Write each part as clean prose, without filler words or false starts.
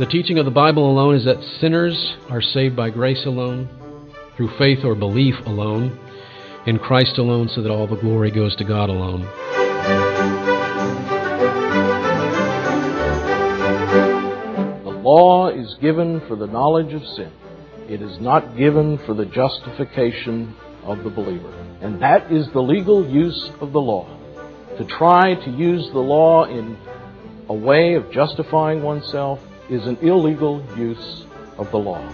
The teaching of the Bible alone is that sinners are saved by grace alone, through faith or belief alone, in Christ alone, so that all the glory goes to God alone. The law is given for the knowledge of sin. It is not given for the justification of the believer. And that is the legal use of the law. To try to use the law in a way of justifying oneself is an illegal use of the law.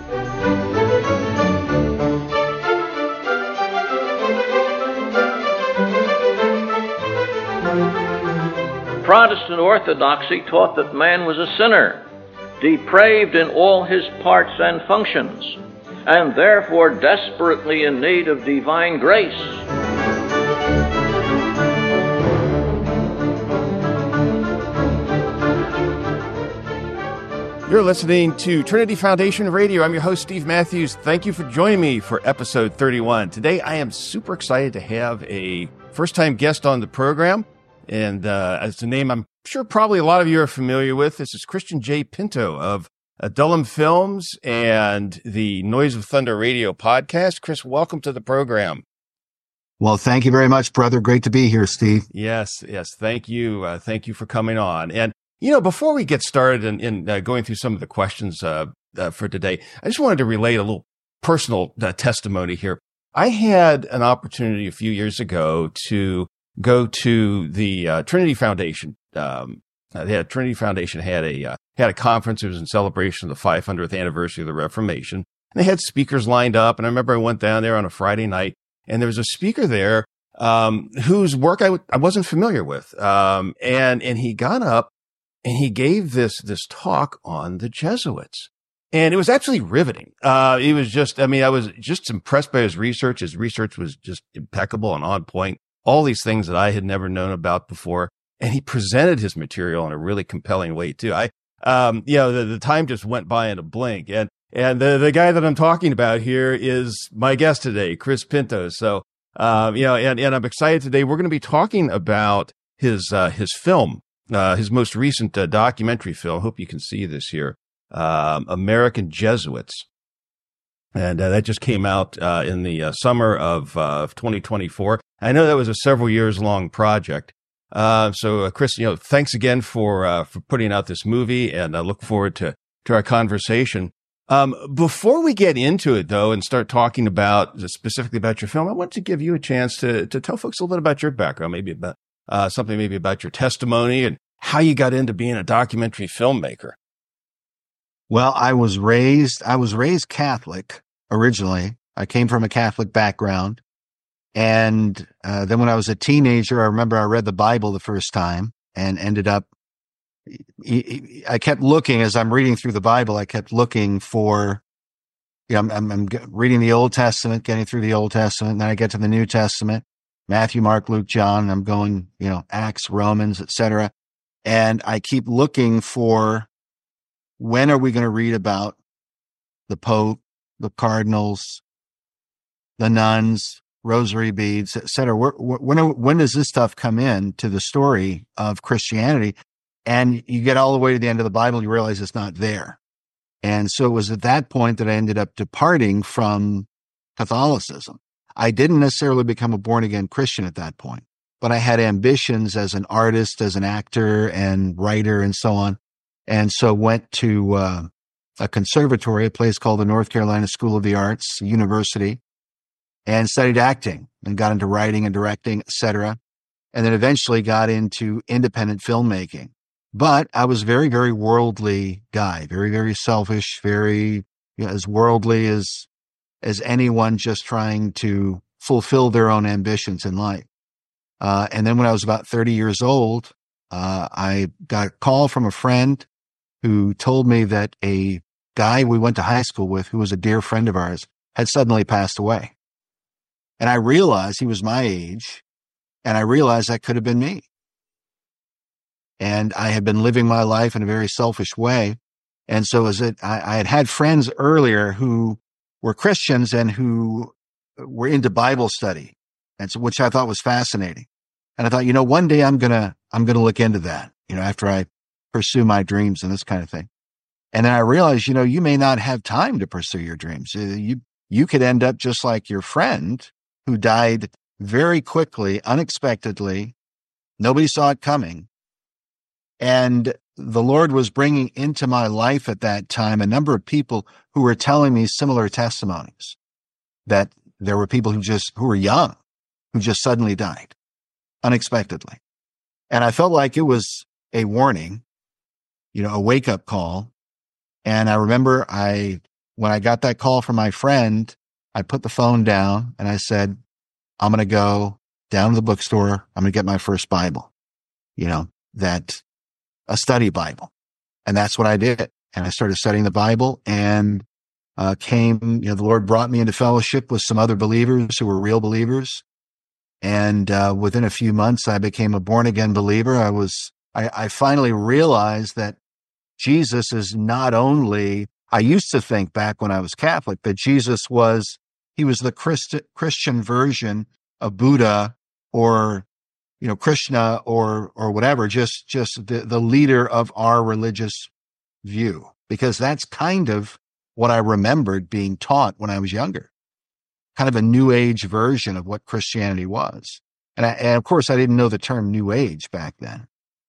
Protestant orthodoxy taught that man was a sinner, depraved in all his parts and functions, and therefore desperately in need of divine grace. You're listening to Trinity Foundation Radio. I'm your host, Steve Matthews. Thank you for joining me for episode 31. Today, I am super excited to have a first-time guest on the program. And as a name I'm sure probably a lot of you are familiar with, this is Christian J. Pinto of Adullam Films and the Noise of Thunder Radio podcast. Chris, welcome to the program. Well, thank you very much, brother. Great to be here, Steve. Yes. Thank you. Thank you for coming on. And, you know, before we get started in going through some of the questions for today, I just wanted to relate a little personal testimony here. I had an opportunity a few years ago to go to the Trinity Foundation. Trinity Foundation had a conference. It was in celebration of the 500th anniversary of the Reformation. And they had speakers lined up. And I remember I went down there on a Friday night, and there was a speaker there whose work I wasn't familiar with. And he got up and he gave this talk on the Jesuits. And it was actually riveting. I was just impressed by his research. His research was just impeccable and on point. All these things that I had never known about before. And he presented his material in a really compelling way too. The time just went by in a blink. And the guy that I'm talking about here is my guest today, Chris Pinto. So, and I'm excited today. We're going to be talking about his film, his most recent documentary film. Hope you can see this here. American Jesuits. And that just came out in the summer of 2024. I know that was a several years long project. So Chris, thanks again for putting out this movie, and I look forward to our conversation. Before we get into it though, and start talking specifically about your film, I want to give you a chance to tell folks a little bit about your background, maybe about something maybe about your testimony and how you got into being a documentary filmmaker. Well, I was raised Catholic originally. I came from a Catholic background. And then when I was a teenager, I remember I read the Bible the first time and ended up, I kept looking as I'm reading through the Bible. I kept looking for, I'm reading the Old Testament, getting through the Old Testament. And then I get to the New Testament, Matthew, Mark, Luke, John. And I'm going, Acts, Romans, etc. And I keep looking for, when are we going to read about the Pope, the cardinals, the nuns, rosary beads, etc.? When does this stuff come in to the story of Christianity? And you get all the way to the end of the Bible, you realize it's not there. And so it was at that point that I ended up departing from Catholicism. I didn't necessarily become a born-again Christian at that point, but I had ambitions as an artist, as an actor and writer and so on. And so went to a conservatory, a place called the North Carolina School of the Arts University, and studied acting and got into writing and directing, etc. And then eventually got into independent filmmaking. But I was very, very worldly guy, very, very selfish, very as worldly as anyone just trying to fulfill their own ambitions in life. And then when I was about 30 years old, I got a call from a friend who told me that a guy we went to high school with, who was a dear friend of ours, had suddenly passed away. And I realized he was my age, and I realized that could have been me. And I had been living my life in a very selfish way. And so I had had friends earlier who were Christians and who were into Bible study, and so, which I thought was fascinating. And I thought, one day I'm gonna look into that, after I pursue my dreams and this kind of thing. And then I realized, you may not have time to pursue your dreams. You could end up just like your friend who died very quickly, unexpectedly. Nobody saw it coming. And the Lord was bringing into my life at that time a number of people who were telling me similar testimonies, that there were people who were young, who just suddenly died unexpectedly. And I felt like it was a warning, a wake-up call. And I remember when I got that call from my friend, I put the phone down and I said, I'm going to go down to the bookstore. I'm going to get my first Bible, a study Bible. And that's what I did. And I started studying the Bible, and the Lord brought me into fellowship with some other believers who were real believers. And within a few months, I became a born-again believer. I finally realized that Jesus is not only, I used to think back when I was Catholic that Jesus was the Christian version of Buddha or, Krishna or whatever, just the leader of our religious view, because that's kind of what I remembered being taught when I was younger, kind of a new age version of what Christianity was. And of course I didn't know the term new age back then.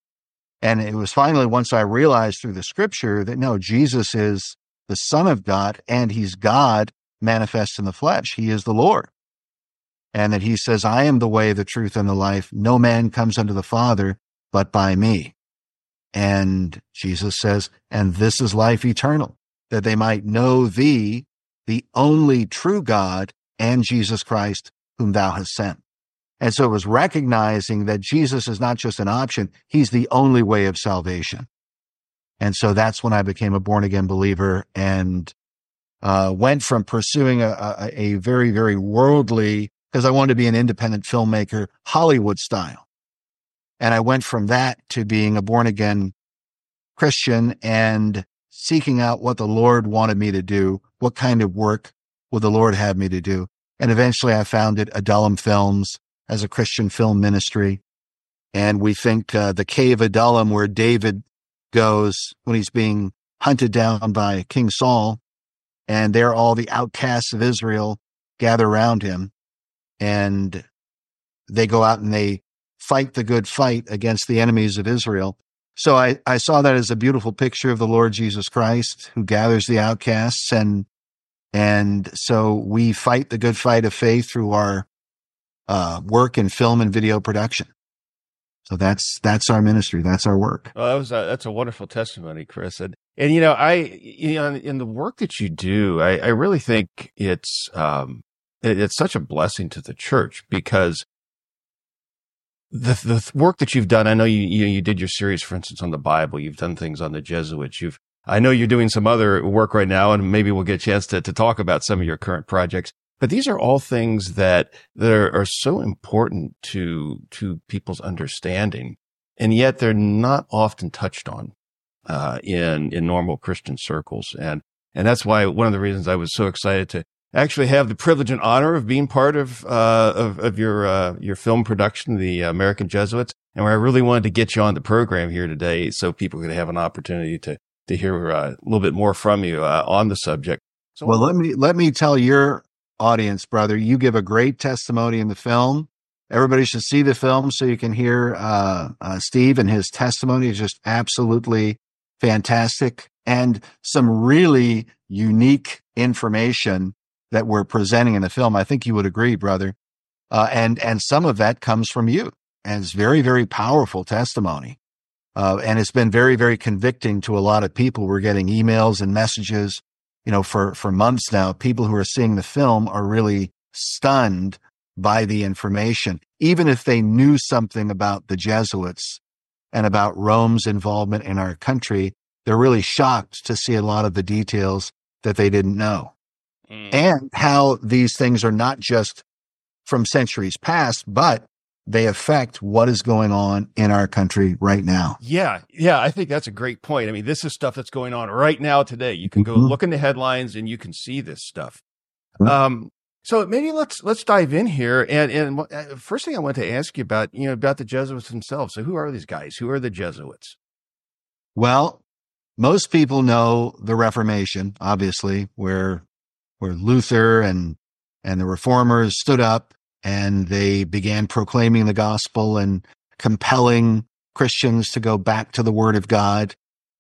And it was finally once I realized through the scripture that no, Jesus is the Son of God and he's God manifest in the flesh. He is the Lord. And that he says, I am the way, the truth, and the life. No man comes unto the Father but by me. And Jesus says, and this is life eternal, that they might know thee, the only true God, and Jesus Christ, whom thou hast sent. And so it was recognizing that Jesus is not just an option, he's the only way of salvation. And so that's when I became a born-again believer and went from pursuing a very, very worldly, because I wanted to be an independent filmmaker, Hollywood style. And I went from that to being a born-again Christian and seeking out what the Lord wanted me to do, what kind of work would the Lord have me to do. And eventually I founded Adullam Films as a Christian film ministry. And we think the cave Adullam, where David goes when he's being hunted down by King Saul, and there all the outcasts of Israel gather around him, and they go out and they fight the good fight against the enemies of Israel. So I saw that as a beautiful picture of the Lord Jesus Christ, who gathers the outcasts. And so we fight the good fight of faith through our work in film and video production. So that's our ministry. That's our work. Well, that's a wonderful testimony, Chris. And in the work that you do, I really think it's such a blessing to the church, because the work that you've done, I know you did your series, for instance, on the Bible. You've done things on the Jesuits. I know you're doing some other work right now, and maybe we'll get a chance to talk about some of your current projects. But these are all things that are so important to people's understanding, and yet they're not often touched on in normal Christian circles. And that's why one of the reasons I was so excited to actually have the privilege and honor of being part of your film production, the American Jesuits, and where I really wanted to get you on the program here today so people could have an opportunity to hear a little bit more from you on the subject. So, well, let me tell your audience, brother, you give a great testimony in the film. Everybody should see the film so you can hear Steve, and his testimony is just absolutely fantastic, and some really unique information that we're presenting in the film. I think you would agree, brother. And some of that comes from you, and it's very, very powerful testimony. And it's been very, very convicting to a lot of people. We're getting emails and messages, for months now. People who are seeing the film are really stunned by the information. Even if they knew something about the Jesuits and about Rome's involvement in our country, they're really shocked to see a lot of the details that they didn't know. And how these things are not just from centuries past, but they affect what is going on in our country right now. Yeah. I think that's a great point. I mean, this is stuff that's going on right now today. You can go look in the headlines and you can see this stuff. So maybe let's dive in here. And first thing I want to ask you about the Jesuits themselves. So who are these guys? Who are the Jesuits? Well, most people know the Reformation, obviously, where Luther and the reformers stood up and they began proclaiming the gospel and compelling Christians to go back to the Word of God,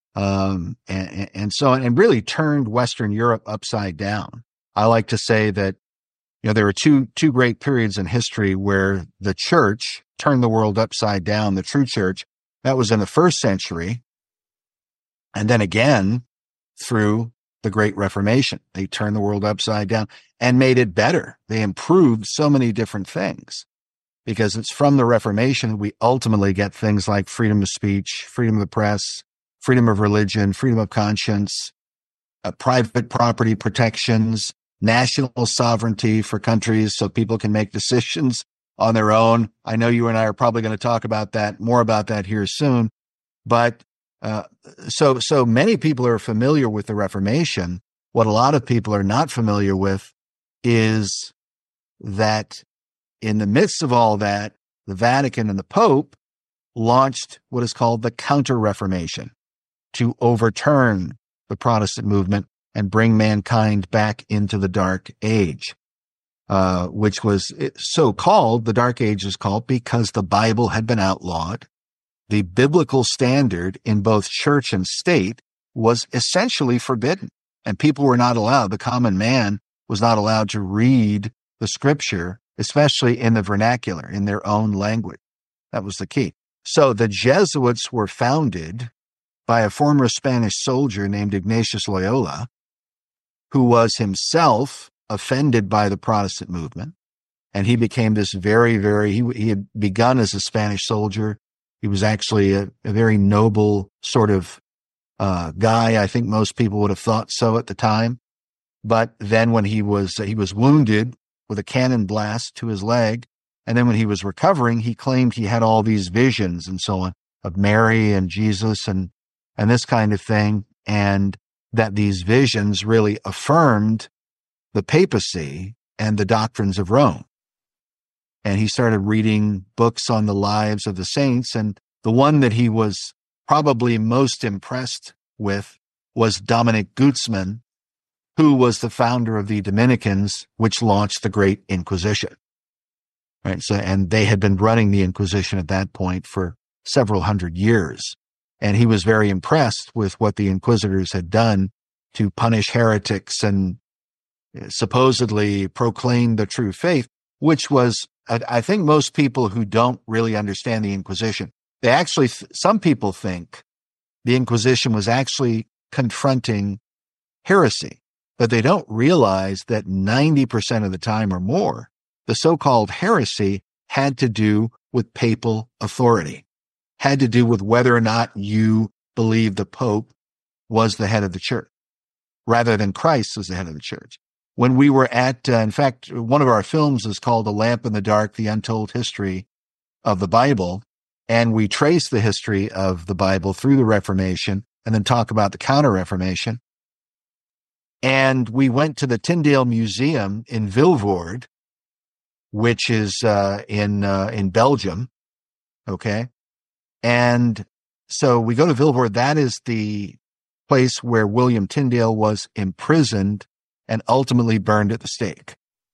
and so on, and really turned Western Europe upside down. I like to say that, there were two great periods in history where the church turned the world upside down, the true church. That was in the first century, and then again through the Great Reformation. They turned the world upside down and made it better. They improved so many different things, because it's from the Reformation we ultimately get things like freedom of speech, freedom of the press, freedom of religion, freedom of conscience, private property protections, national sovereignty for countries so people can make decisions on their own. I know you and I are probably going to talk about that, more about that here soon. But so many people are familiar with the Reformation. What a lot of people are not familiar with is that in the midst of all that, the Vatican and the Pope launched what is called the Counter-Reformation to overturn the Protestant movement and bring mankind back into the Dark Age, which was so called. The Dark Age is called because the Bible had been outlawed. The biblical standard in both church and state was essentially forbidden, and people were not allowed. The common man was not allowed to read the scripture, especially in the vernacular, in their own language. That was the key. So the Jesuits were founded by a former Spanish soldier named Ignatius Loyola, who was himself offended by the Protestant movement. And he became this he had begun as a Spanish soldier. He was actually a very noble sort of guy. I think most people would have thought so at the time. But then when he was wounded with a cannon blast to his leg, and then when he was recovering, he claimed he had all these visions and so on of Mary and Jesus and this kind of thing, and that these visions really affirmed the papacy and the doctrines of Rome. And he started reading books on the lives of the saints, and the one that he was probably most impressed with was Dominic Guzman, who was the founder of the Dominicans, which launched the Great Inquisition. Right? So, and they had been running the Inquisition at that point for several hundred years. And he was very impressed with what the inquisitors had done to punish heretics and supposedly proclaim the true faith, which was, I think most people who don't really understand the Inquisition, they actually, some people think the Inquisition was actually confronting heresy, but they don't realize that 90% of the time or more, the so-called heresy had to do with papal authority, had to do with whether or not you believe the Pope was the head of the church, rather than Christ was the head of the church. When we were at, in fact, one of our films is called A Lamp in the Dark, The Untold History of the Bible, and we trace the history of the Bible through the Reformation and then talk about the Counter-Reformation. And we went to the Tyndale Museum in Vilvoorde, which is in Belgium, okay? And so we go to Vilvoorde. That is the place where William Tyndale was imprisoned and ultimately burned at the stake.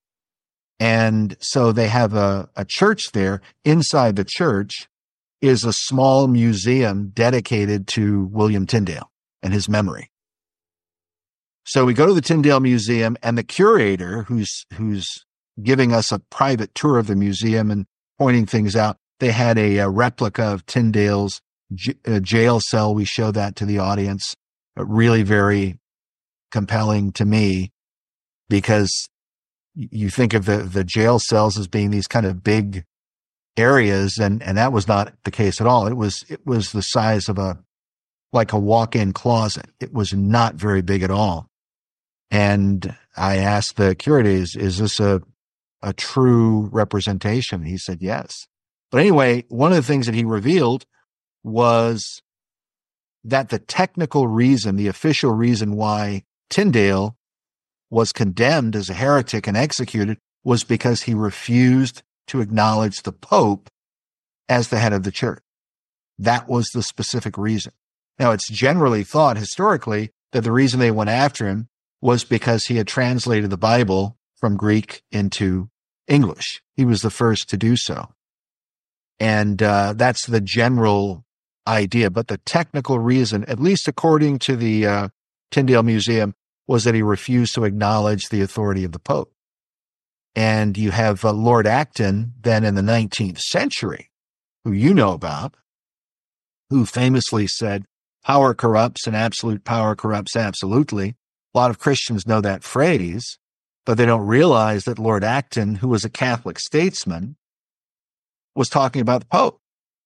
And so they have a church there. Inside the church is a small museum dedicated to William Tyndale and his memory. So we go to the Tyndale Museum, and the curator, who's giving us a private tour of the museum and pointing things out, they had a replica of Tyndale's jail cell. We show that to the audience. Really very compelling to me, because you think of the jail cells as being these kind of big areas, and that was not the case at all. It was the size of like a walk-in closet. It was not very big at all. And I asked the curator, is this a true representation? He said yes. But anyway, one of the things that he revealed was that the technical reason, the official reason why Tyndale was condemned as a heretic and executed was because he refused to acknowledge the Pope as the head of the church. That was the specific reason. Now, it's generally thought historically that the reason they went after him was because he had translated the Bible from Greek into English. He was the first to do so. And that's the general idea. But the technical reason, at least according to the Tyndale Museum, was that he refused to acknowledge the authority of the Pope. And you have Lord Acton, then in the 19th century, who you know about, who famously said, power corrupts and absolute power corrupts absolutely. A lot of Christians know that phrase, but they don't realize that Lord Acton, who was a Catholic statesman, was talking about the Pope.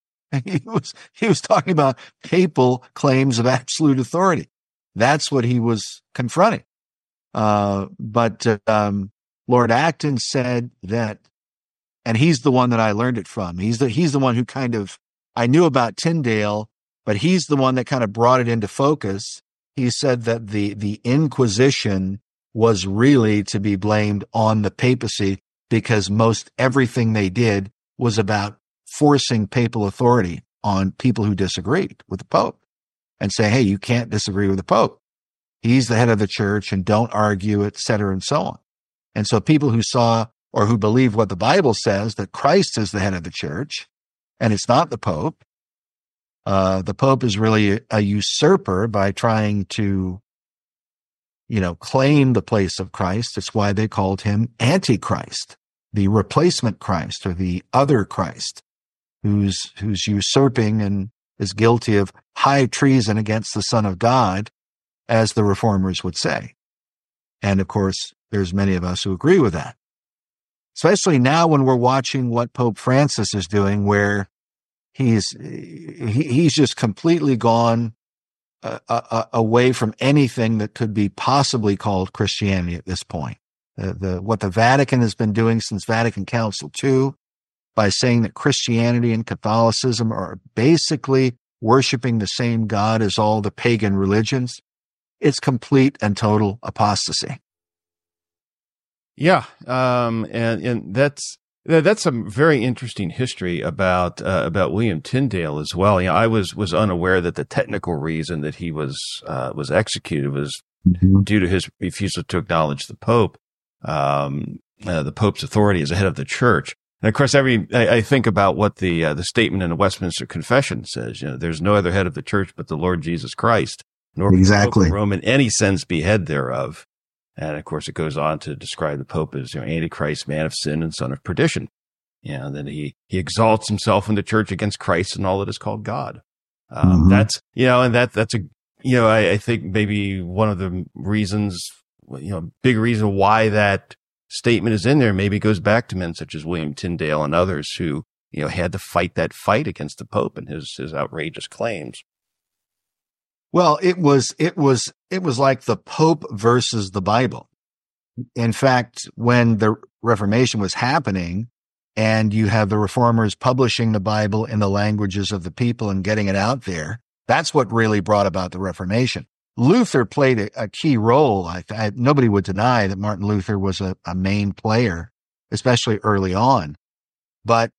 He was talking about papal claims of absolute authority. That's what he was confronting. But Lord Acton said that, and he's the one that I learned it from. He's the one who kind of, I knew about Tyndale, but he's the one that kind of brought it into focus. He said that the Inquisition was really to be blamed on the papacy because most everything they did was about forcing papal authority on people who disagreed with the Pope and say, hey, you can't disagree with the Pope. He's the head of the church and don't argue, et cetera, and so on. And so people who saw or who believe what the Bible says, that Christ is the head of the church and it's not the Pope is really a usurper by trying to, claim the place of Christ. It's why they called him Antichrist, the replacement Christ or the other Christ, who's usurping and is guilty of high treason against the Son of God, as the reformers would say. And of course, there's many of us who agree with that. Especially now when we're watching what Pope Francis is doing, where he's just completely gone away from anything that could be possibly called Christianity at this point. What the Vatican has been doing since Vatican Council II, by saying that Christianity and Catholicism are basically worshiping the same God as all the pagan religions, it's complete and total apostasy. Yeah, and that's some very interesting history about William Tyndale as well. I was unaware that the technical reason that he was executed was due to his refusal to acknowledge the Pope, the Pope's authority as the head of the church. And of course, I think about what the statement in the Westminster Confession says. There's no other head of the church but the Lord Jesus Christ, nor can the Pope of Rome in any sense be head thereof. And of course, it goes on to describe the Pope as Antichrist, man of sin, and son of perdition. And then he exalts himself in the church against Christ and all that is called God. That's that's I think maybe one of the reasons, big reason why that statement is in there maybe goes back to men such as William Tyndale and others who, had to fight that fight against the Pope and his outrageous claims. Well, it was like the Pope versus the Bible. In fact, when the Reformation was happening and you have the reformers publishing the Bible in the languages of the people and getting it out there, that's what really brought about the Reformation. Luther played a key role. Nobody would deny that Martin Luther was a main player, especially early on. But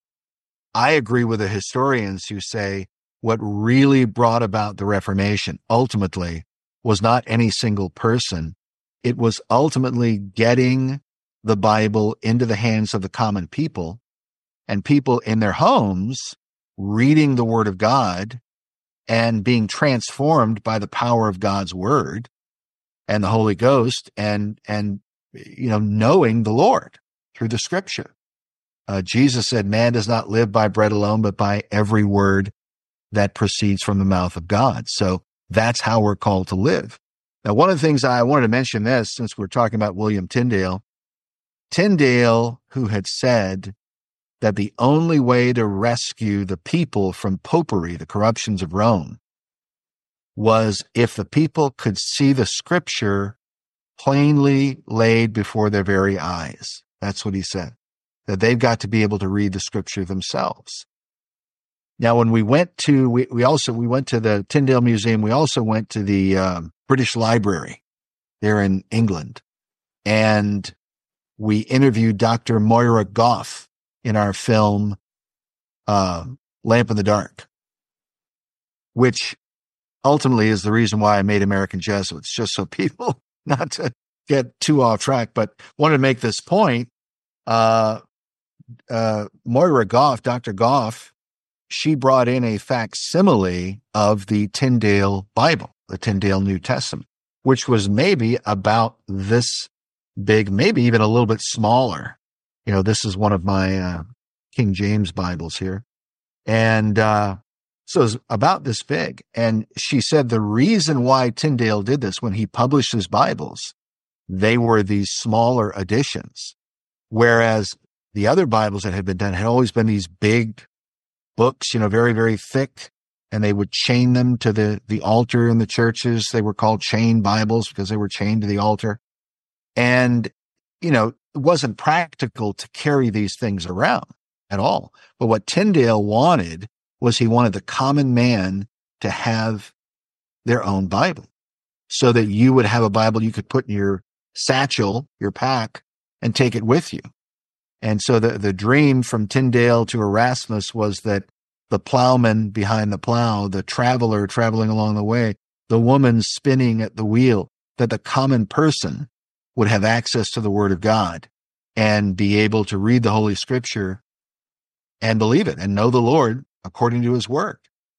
I agree with the historians who say what really brought about the Reformation ultimately was not any single person. It was ultimately getting the Bible into the hands of the common people and people in their homes reading the Word of God and being transformed by the power of God's Word and the Holy Ghost and knowing the Lord through the Scripture. Jesus said, man does not live by bread alone, but by every word that proceeds from the mouth of God. So that's how we're called to live. Now, one of the things I wanted to mention this, since we're talking about William Tyndale, who had said that the only way to rescue the people from popery, the corruptions of Rome, was if the people could see the Scripture plainly laid before their very eyes. That's what he said, that they've got to be able to read the Scripture themselves. Now, when we went to, we went to the Tyndale Museum. We also went to the British Library there in England. And we interviewed Dr. Moira Goff in our film, Lamp in the Dark, which ultimately is the reason why I made American Jesuits, just so people not to get too off track, but wanted to make this point. Moira Goff, Dr. Goff, she brought in a facsimile of the Tyndale Bible, the Tyndale New Testament, which was maybe about this big, maybe even a little bit smaller. You know, this is one of my King James Bibles here. And so it's about this big. And she said the reason why Tyndale did this when he published his Bibles, they were these smaller editions, whereas the other Bibles that had been done had always been these big books, you know, very, very thick, and they would chain them to the altar in the churches. They were called chain Bibles because they were chained to the altar. And, you know, it wasn't practical to carry these things around at all. But what Tyndale wanted was he wanted the common man to have their own Bible, so that you would have a Bible you could put in your satchel, your pack, and take it with you. And so the dream from Tyndale to Erasmus was that the plowman behind the plow, the traveler traveling along the way, the woman spinning at the wheel, that the common person would have access to the Word of God and be able to read the Holy Scripture and believe it and know the Lord according to his word.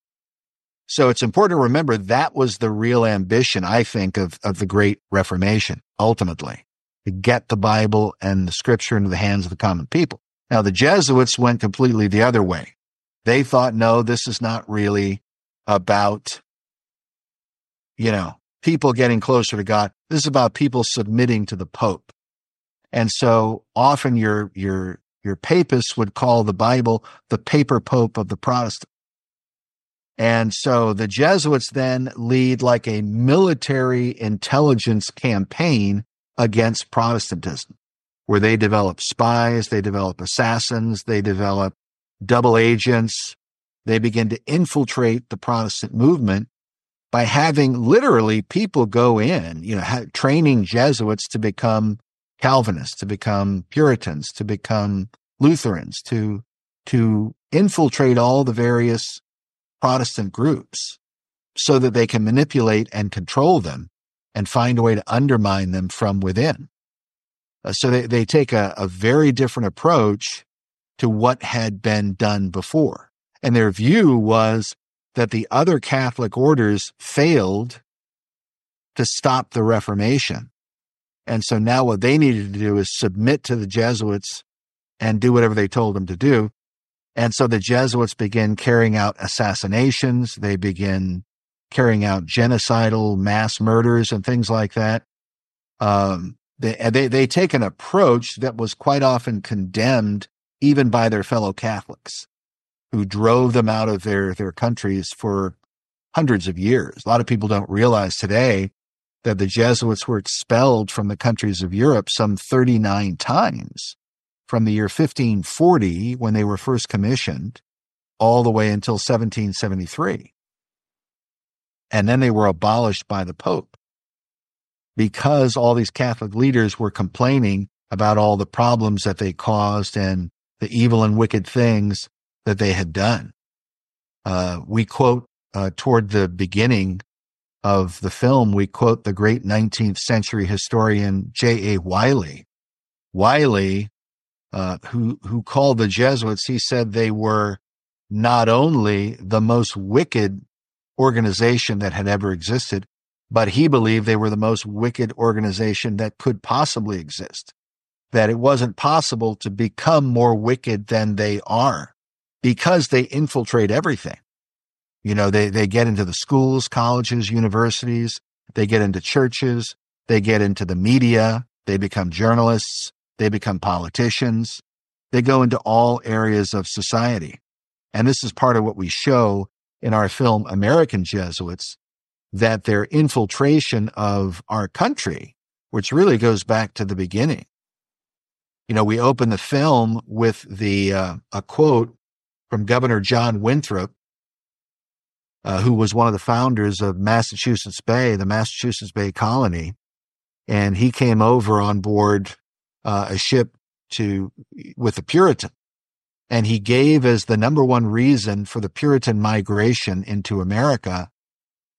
So it's important to remember that was the real ambition, I think, of the Great Reformation, ultimately, to get the Bible and the Scripture into the hands of the common people. Now, the Jesuits went completely the other way. They thought, no, this is not really about, you know, people getting closer to God. This is about people submitting to the Pope. And so often your papists would call the Bible the paper pope of the Protestant. And so the Jesuits then lead like a military intelligence campaign against Protestantism, where they develop spies, they develop assassins, they develop double agents. They begin to infiltrate the Protestant movement by having literally people go in, you know, training Jesuits to become Calvinists, to become Puritans, to become Lutherans, to infiltrate all the various Protestant groups so that they can manipulate and control them and find a way to undermine them from within. So they take a very different approach to what had been done before. And their view was that the other Catholic orders failed to stop the Reformation. And so now what they needed to do is submit to the Jesuits and do whatever they told them to do. And so the Jesuits begin carrying out assassinations. They begin carrying out genocidal mass murders and things like that. They take an approach that was quite often condemned even by their fellow Catholics, who drove them out of their countries for hundreds of years. A lot of people don't realize today that the Jesuits were expelled from the countries of Europe some 39 times from the year 1540, when they were first commissioned, all the way until 1773. And then they were abolished by the Pope, because all these Catholic leaders were complaining about all the problems that they caused and the evil and wicked things that they had done. We quote, toward the beginning of the film, we quote the great 19th century historian J.A. Wiley. Wiley, who called the Jesuits, he said they were not only the most wicked organization that had ever existed, but he believed they were the most wicked organization that could possibly exist. That it wasn't possible to become more wicked than they are, because they infiltrate everything. You know, they get into the schools, colleges, universities, they get into churches, they get into the media, they become journalists, they become politicians, they go into all areas of society. And this is part of what we show in our film, American Jesuits, that their infiltration of our country, which really goes back to the beginning. You know, we open the film with a quote from Governor John Winthrop, who was one of the founders of Massachusetts Bay, the Massachusetts Bay Colony. And he came over on board a ship with the Puritan. And he gave as the number one reason for the Puritan migration into America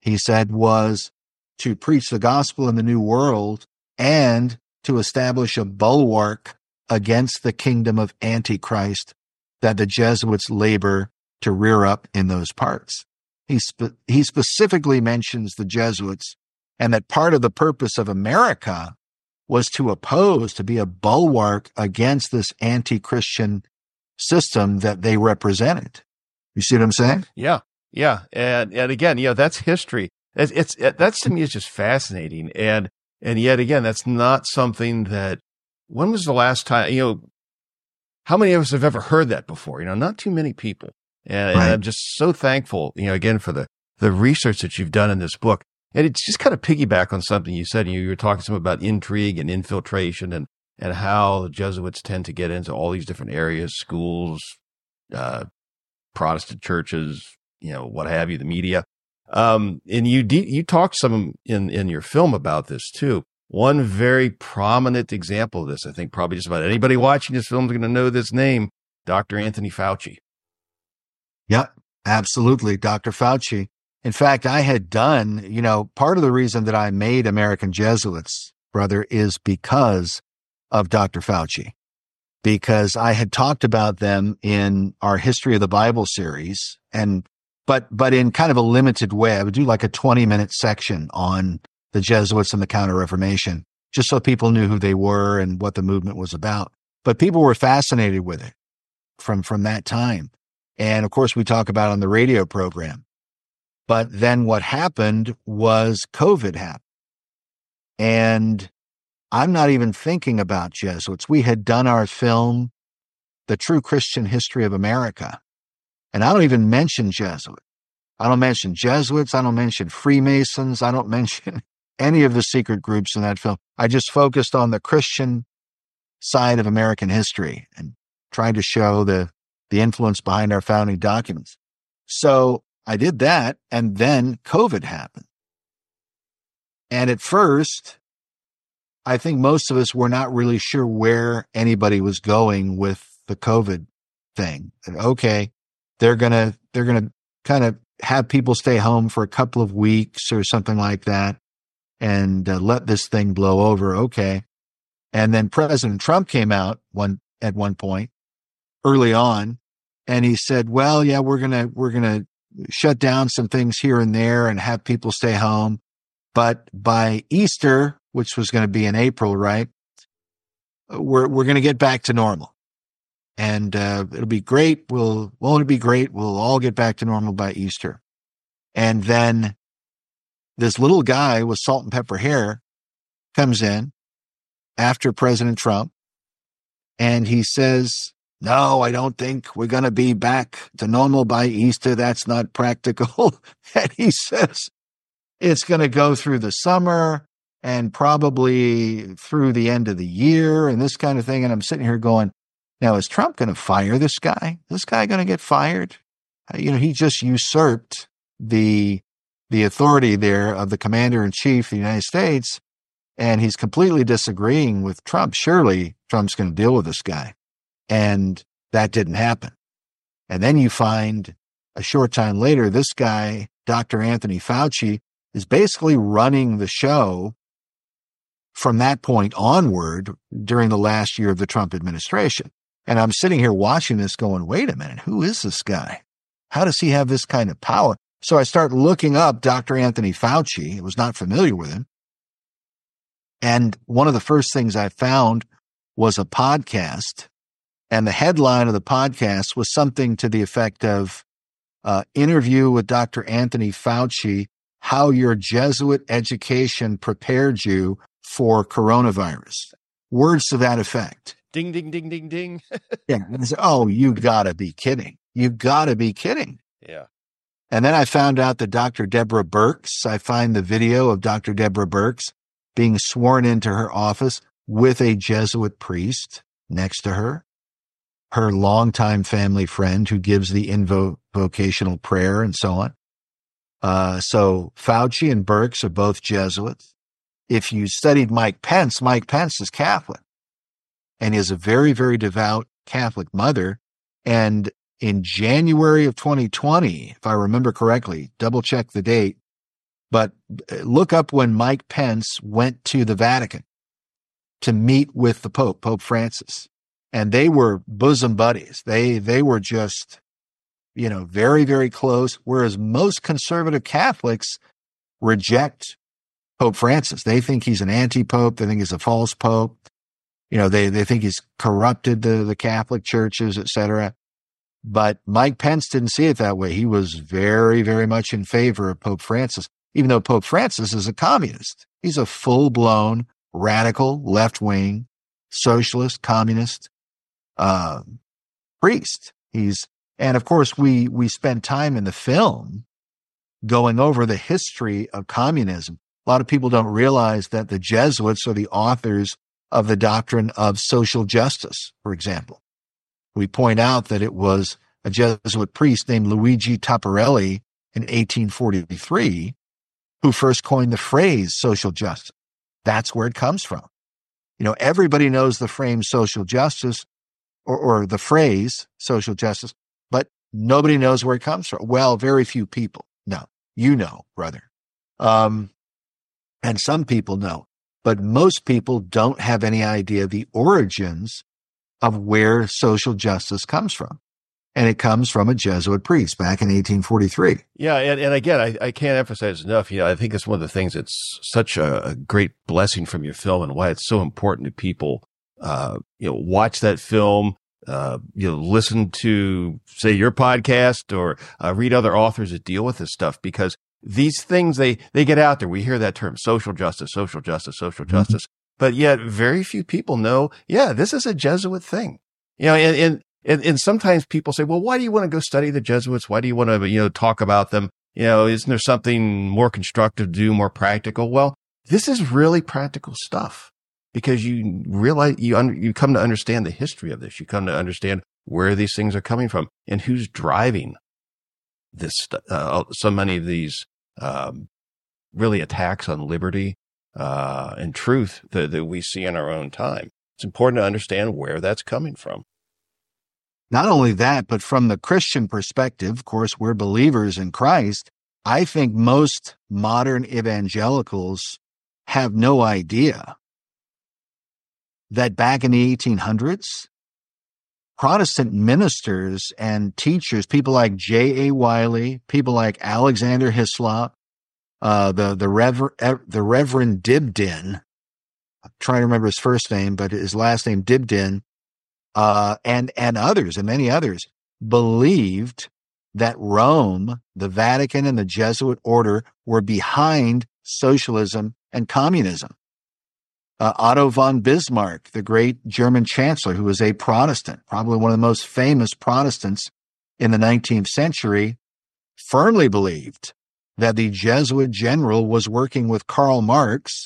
he said, was to preach the gospel in the New World and to establish a bulwark against the kingdom of Antichrist that the Jesuits labor to rear up in those parts. He specifically mentions the Jesuits, and that part of the purpose of America was to oppose, to be a bulwark against this anti-Christian system that they represented. You see what I'm saying? Yeah. And again, that's history. That's to me is just fascinating. And yet again, that's not something that, when was the last time, how many of us have ever heard that before? Not too many people. And I'm just so thankful, again, for the research that you've done in this book. And it's just kind of piggyback on something you said. You were talking some about intrigue and infiltration and how the Jesuits tend to get into all these different areas, schools, Protestant churches, what have you, the media. And you talked some in your film about this too. One very prominent example of this, I think probably just about anybody watching this film is going to know this name, Dr. Anthony Fauci. Yep, absolutely. Dr. Fauci. In fact, I had done, part of the reason that I made American Jesuits, brother, is because of Dr. Fauci, because I had talked about them in our History of the Bible series, but in kind of a limited way. I would do like a 20-minute section on the Jesuits and the Counter-Reformation, just so people knew who they were and what the movement was about. But people were fascinated with it from that time. And of course, we talk about it on the radio program. But then what happened was COVID happened. And I'm not even thinking about Jesuits. We had done our film, The True Christian History of America. And I don't even mention Jesuits. I don't mention Jesuits. I don't mention Freemasons. I don't mention any of the secret groups in that film. I just focused on the Christian side of American history and tried to show the influence behind our founding documents. So I did that, and then COVID happened. And at first, I think most of us were not really sure where anybody was going with the COVID thing. And okay, they're gonna kind of have people stay home for a couple of weeks or something like that, and let this thing blow over. Okay, and then President Trump came out at one point early on, and he said, "Well, yeah, we're gonna shut down some things here and there and have people stay home. But by Easter, which was going to be in April, right, we're going to get back to normal. And it'll be great. Won't it be great? We'll all get back to normal by Easter." And then this little guy with salt and pepper hair comes in after President Trump, and he says, "No, I don't think we're going to be back to normal by Easter. That's not practical." And he says it's going to go through the summer and probably through the end of the year and this kind of thing. And I'm sitting here going, now, is Trump going to fire this guy? Is this guy going to get fired? He just usurped the authority there of the commander-in-chief of the United States, and he's completely disagreeing with Trump. Surely Trump's going to deal with this guy. And that didn't happen. And then you find a short time later, this guy, Dr. Anthony Fauci, is basically running the show from that point onward during the last year of the Trump administration. And I'm sitting here watching this going, wait a minute, who is this guy? How does he have this kind of power? So I start looking up Dr. Anthony Fauci. I was not familiar with him. And one of the first things I found was a podcast. And the headline of the podcast was something to the effect of interview with Dr. Anthony Fauci, how your Jesuit education prepared you for coronavirus. Words to that effect. Ding, ding, ding, ding, ding. Yeah. And I said, oh, you gotta be kidding. You gotta be kidding. Yeah. And then I found out that Dr. Deborah Birx, I find the video of Dr. Deborah Birx being sworn into her office with a Jesuit priest next to her longtime family friend who gives the invocational prayer and so on. So Fauci and Birx are both Jesuits. If you studied Mike Pence is Catholic. And he has a very, very devout Catholic mother. And in January of 2020, if I remember correctly, double check the date, But look up when Mike Pence went to the Vatican to meet with the Pope, Pope Francis, and they were bosom buddies. They were just, very, very close. Whereas most conservative Catholics reject Pope Francis. They think he's an anti-pope. They think he's a false pope. They think he's corrupted the Catholic churches, etc. But Mike Pence didn't see it that way. He was very, very much in favor of Pope Francis, even though Pope Francis is a communist. He's a full-blown, radical, left-wing, socialist, communist priest. And of course, we spend time in the film going over the history of communism. A lot of people don't realize that the Jesuits are the authors of the doctrine of social justice, for example. We point out that it was a Jesuit priest named Luigi Tapparelli in 1843 who first coined the phrase social justice. That's where it comes from. Everybody knows the frame social justice or the phrase social justice, but nobody knows where it comes from. Well, very few people know. Brother. And some people know, but most people don't have any idea the origins of where social justice comes from. And it comes from a Jesuit priest back in 1843. Yeah. And again, I can't emphasize enough. I think it's one of the things that's such a great blessing from your film and why it's so important to people. Watch that film, listen to, say, your podcast or read other authors that deal with this stuff, because these things, they get out there. We hear that term, social justice, social justice, social justice. But yet very few people know, this is a Jesuit thing. And sometimes people say, well, why do you want to go study the Jesuits? Why do you want to, talk about them? Isn't there something more constructive to do, more practical? Well, this is really practical stuff because you realize you come to understand the history of this. You come to understand where these things are coming from and who's driving this, so many of these, really attacks on liberty, and truth that we see in our own time. It's important to understand where that's coming from. Not only that, but from the Christian perspective, of course, we're believers in Christ. I think most modern evangelicals have no idea that back in the 1800s, Protestant ministers and teachers, people like J.A. Wiley, people like Alexander Hislop, the Reverend Dibdin, I'm trying to remember his first name, but his last name Dibdin, and others, and many others, believed that Rome, the Vatican, and the Jesuit order were behind socialism and communism. Otto von Bismarck, the great German chancellor, who was a Protestant, probably one of the most famous Protestants in the 19th century, firmly believed that the Jesuit general was working with Karl Marx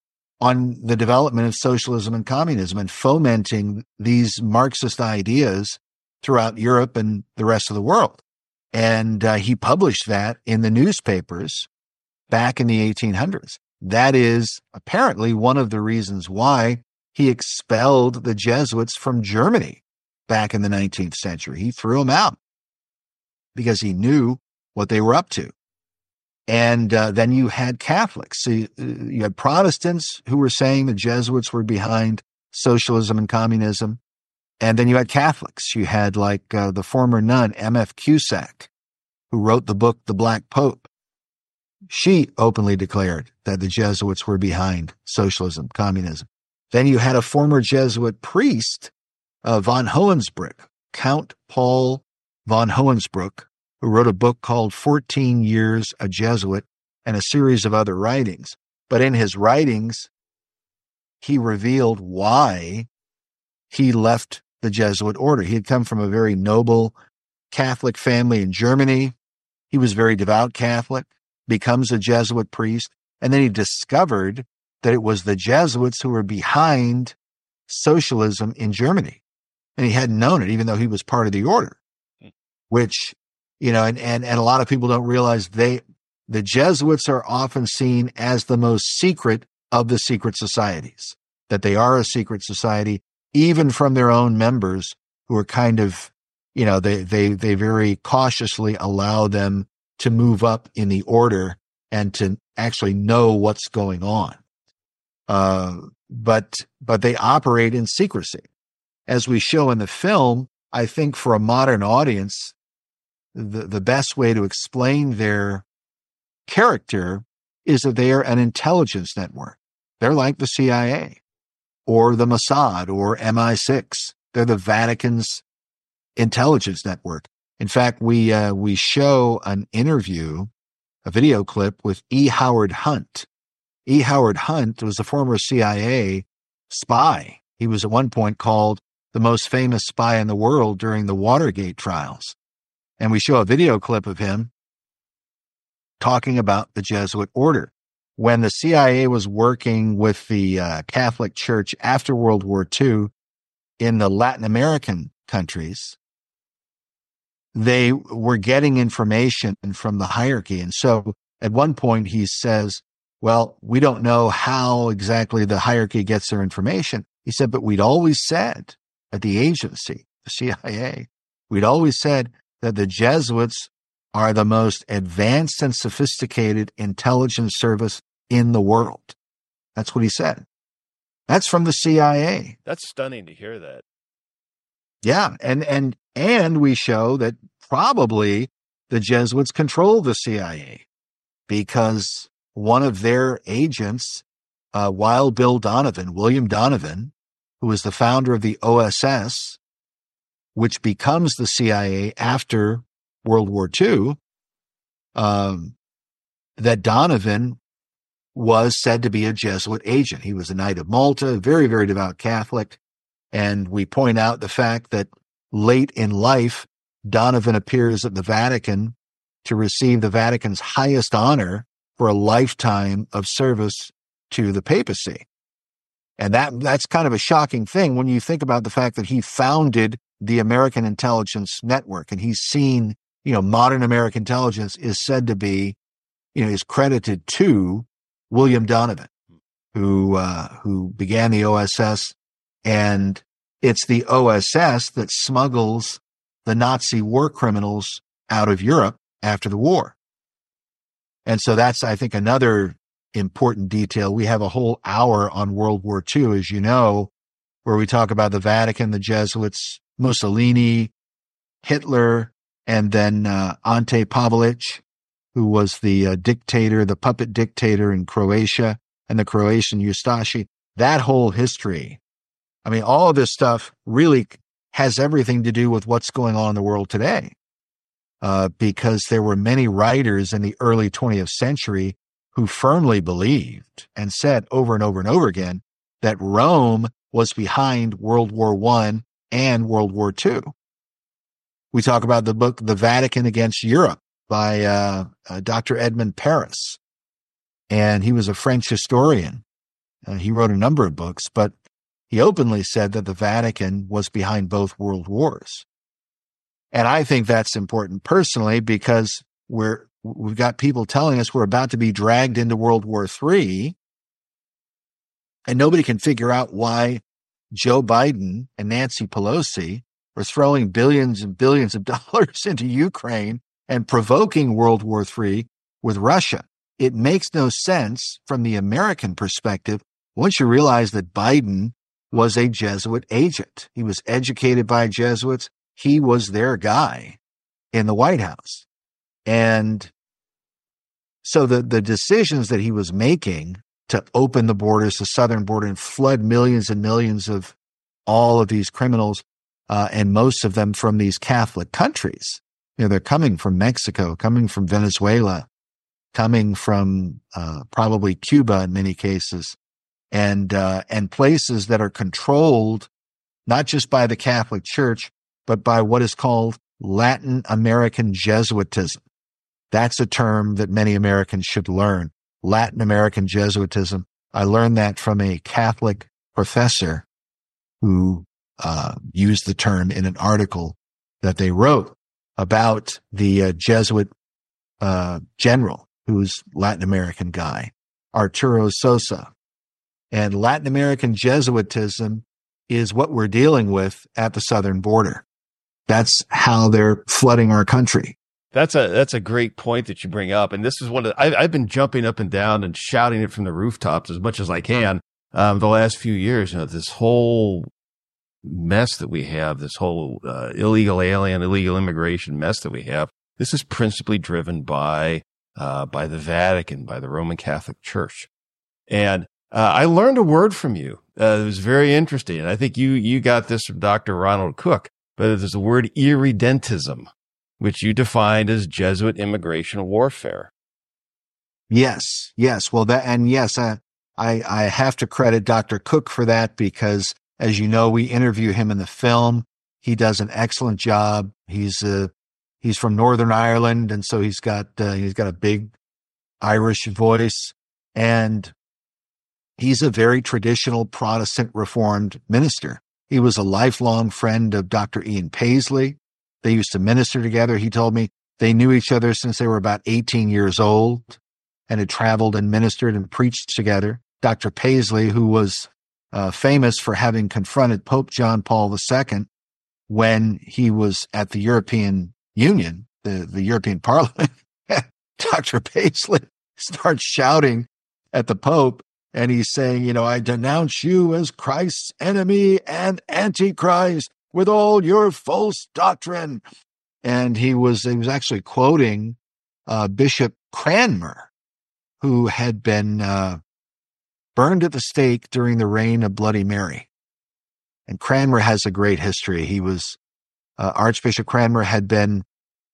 on the development of socialism and communism and fomenting these Marxist ideas throughout Europe and the rest of the world. And he published that in the newspapers back in the 1800s. That is apparently one of the reasons why he expelled the Jesuits from Germany back in the 19th century. He threw them out because he knew what they were up to. And then you had Catholics. So you had Protestants who were saying the Jesuits were behind socialism and communism. And then you had Catholics. You had like the former nun, M.F. Cusack, who wrote the book, The Black Pope. She openly declared that the Jesuits were behind socialism, communism. Then you had a former Jesuit priest, von Hoensbroek, Count Paul von Hoensbroek, who wrote a book called 14 Years a Jesuit and a series of other writings. But in his writings, he revealed why he left the Jesuit order. He had come from a very noble Catholic family in Germany. He was very devout Catholic, becomes a Jesuit priest, and then he discovered that it was the Jesuits who were behind socialism in Germany. And he hadn't known it, even though he was part of the order, which, and a lot of people don't realize the Jesuits are often seen as the most secret of the secret societies, that they are a secret society, even from their own members who are kind of, they very cautiously allow them to move up in the order and to actually know what's going on. But they operate in secrecy. As we show in the film, I think for a modern audience, the best way to explain their character is that they are an intelligence network. They're like the CIA or the Mossad or MI6. They're the Vatican's intelligence network. In fact, we show an interview, a video clip with E. Howard Hunt. E. Howard Hunt was a former CIA spy. He was at one point called the most famous spy in the world during the Watergate trials. And we show a video clip of him talking about the Jesuit order. When the CIA was working with the Catholic Church after World War II in the Latin American countries, they were getting information from the hierarchy. And so at one point he says, well, we don't know how exactly the hierarchy gets their information. He said, but we'd always said at the agency, the CIA, we'd always said that the Jesuits are the most advanced and sophisticated intelligence service in the world. That's what he said. That's from the CIA. That's stunning to hear that. Yeah. And we show that probably the Jesuits control the CIA because one of their agents, Wild Bill Donovan, William Donovan, who was the founder of the OSS, which becomes the CIA after World War II, that Donovan was said to be a Jesuit agent. He was a Knight of Malta, very, very devout Catholic. And we point out the fact that late in life, Donovan appears at the Vatican to receive the Vatican's highest honor for a lifetime of service to the papacy. And that's kind of a shocking thing when you think about the fact that he founded the American Intelligence Network, and he's seen, modern American intelligence is said to be, is credited to William Donovan, who began the OSS, and it's the OSS that smuggles the Nazi war criminals out of Europe after the war. And so that's, I think, another important detail. We have a whole hour on World War II, as you know, where we talk about the Vatican, the Jesuits, Mussolini, Hitler, and then Ante Pavelic, who was the dictator, the puppet dictator in Croatia, and the Croatian Ustashi. That whole history, I mean, all of this stuff really has everything to do with what's going on in the world today, because there were many writers in the early 20th century who firmly believed and said over and over and over again that Rome was behind World War I and World War II. We talk about the book, The Vatican Against Europe, by Dr. Edmond Paris. And he was a French historian. He wrote a number of books, but he openly said that the Vatican was behind both world wars. And I think that's important personally because we've got people telling us we're about to be dragged into World War III, and nobody can figure out why Joe Biden and Nancy Pelosi are throwing billions and billions of dollars into Ukraine and provoking World War III with Russia. It makes no sense from the American perspective once you realize that Biden was a Jesuit agent. He was educated by Jesuits. He was their guy in the White House. And so the decisions that he was making to open the borders, the southern border, and flood millions and millions of all of these criminals, and most of them from these Catholic countries. They're coming from Mexico, coming from Venezuela, coming from probably Cuba in many cases, and places that are controlled not just by the Catholic Church, but by what is called Latin American Jesuitism. That's a term that many Americans should learn. Latin American Jesuitism. I learned that from a Catholic professor who used the term in an article that they wrote about the Jesuit general, who's Latin American guy, Arturo Sosa. And Latin American Jesuitism is what we're dealing with at the southern border. That's how they're flooding our country. That's a great point that you bring up. And this is I've been jumping up and down and shouting it from the rooftops as much as I can, the last few years. This whole mess that we have, this whole, illegal immigration mess that we have, this is principally driven by the Vatican, by the Roman Catholic Church. And, I learned a word from you. It was very interesting. And I think you got this from Dr. Ronald Cook, but there's the word irredentism, which you defined as Jesuit immigration warfare. Yes. Well, I have to credit Dr. Cook for that because, as you know, we interview him in the film. He does an excellent job. He's from Northern Ireland, and so he's got a big Irish voice, and he's a very traditional Protestant Reformed minister. He was a lifelong friend of Dr. Ian Paisley. They used to minister together. He told me they knew each other since they were about 18 years old and had traveled and ministered and preached together. Dr. Paisley, who was famous for having confronted Pope John Paul II when he was at the European Union, the European Parliament, Dr. Paisley starts shouting at the Pope, and he's saying, I denounce you as Christ's enemy and Antichrist with all your false doctrine. And he was actually quoting Bishop Cranmer, who had been burned at the stake during the reign of Bloody Mary. And Cranmer has a great history. He was Archbishop Cranmer had been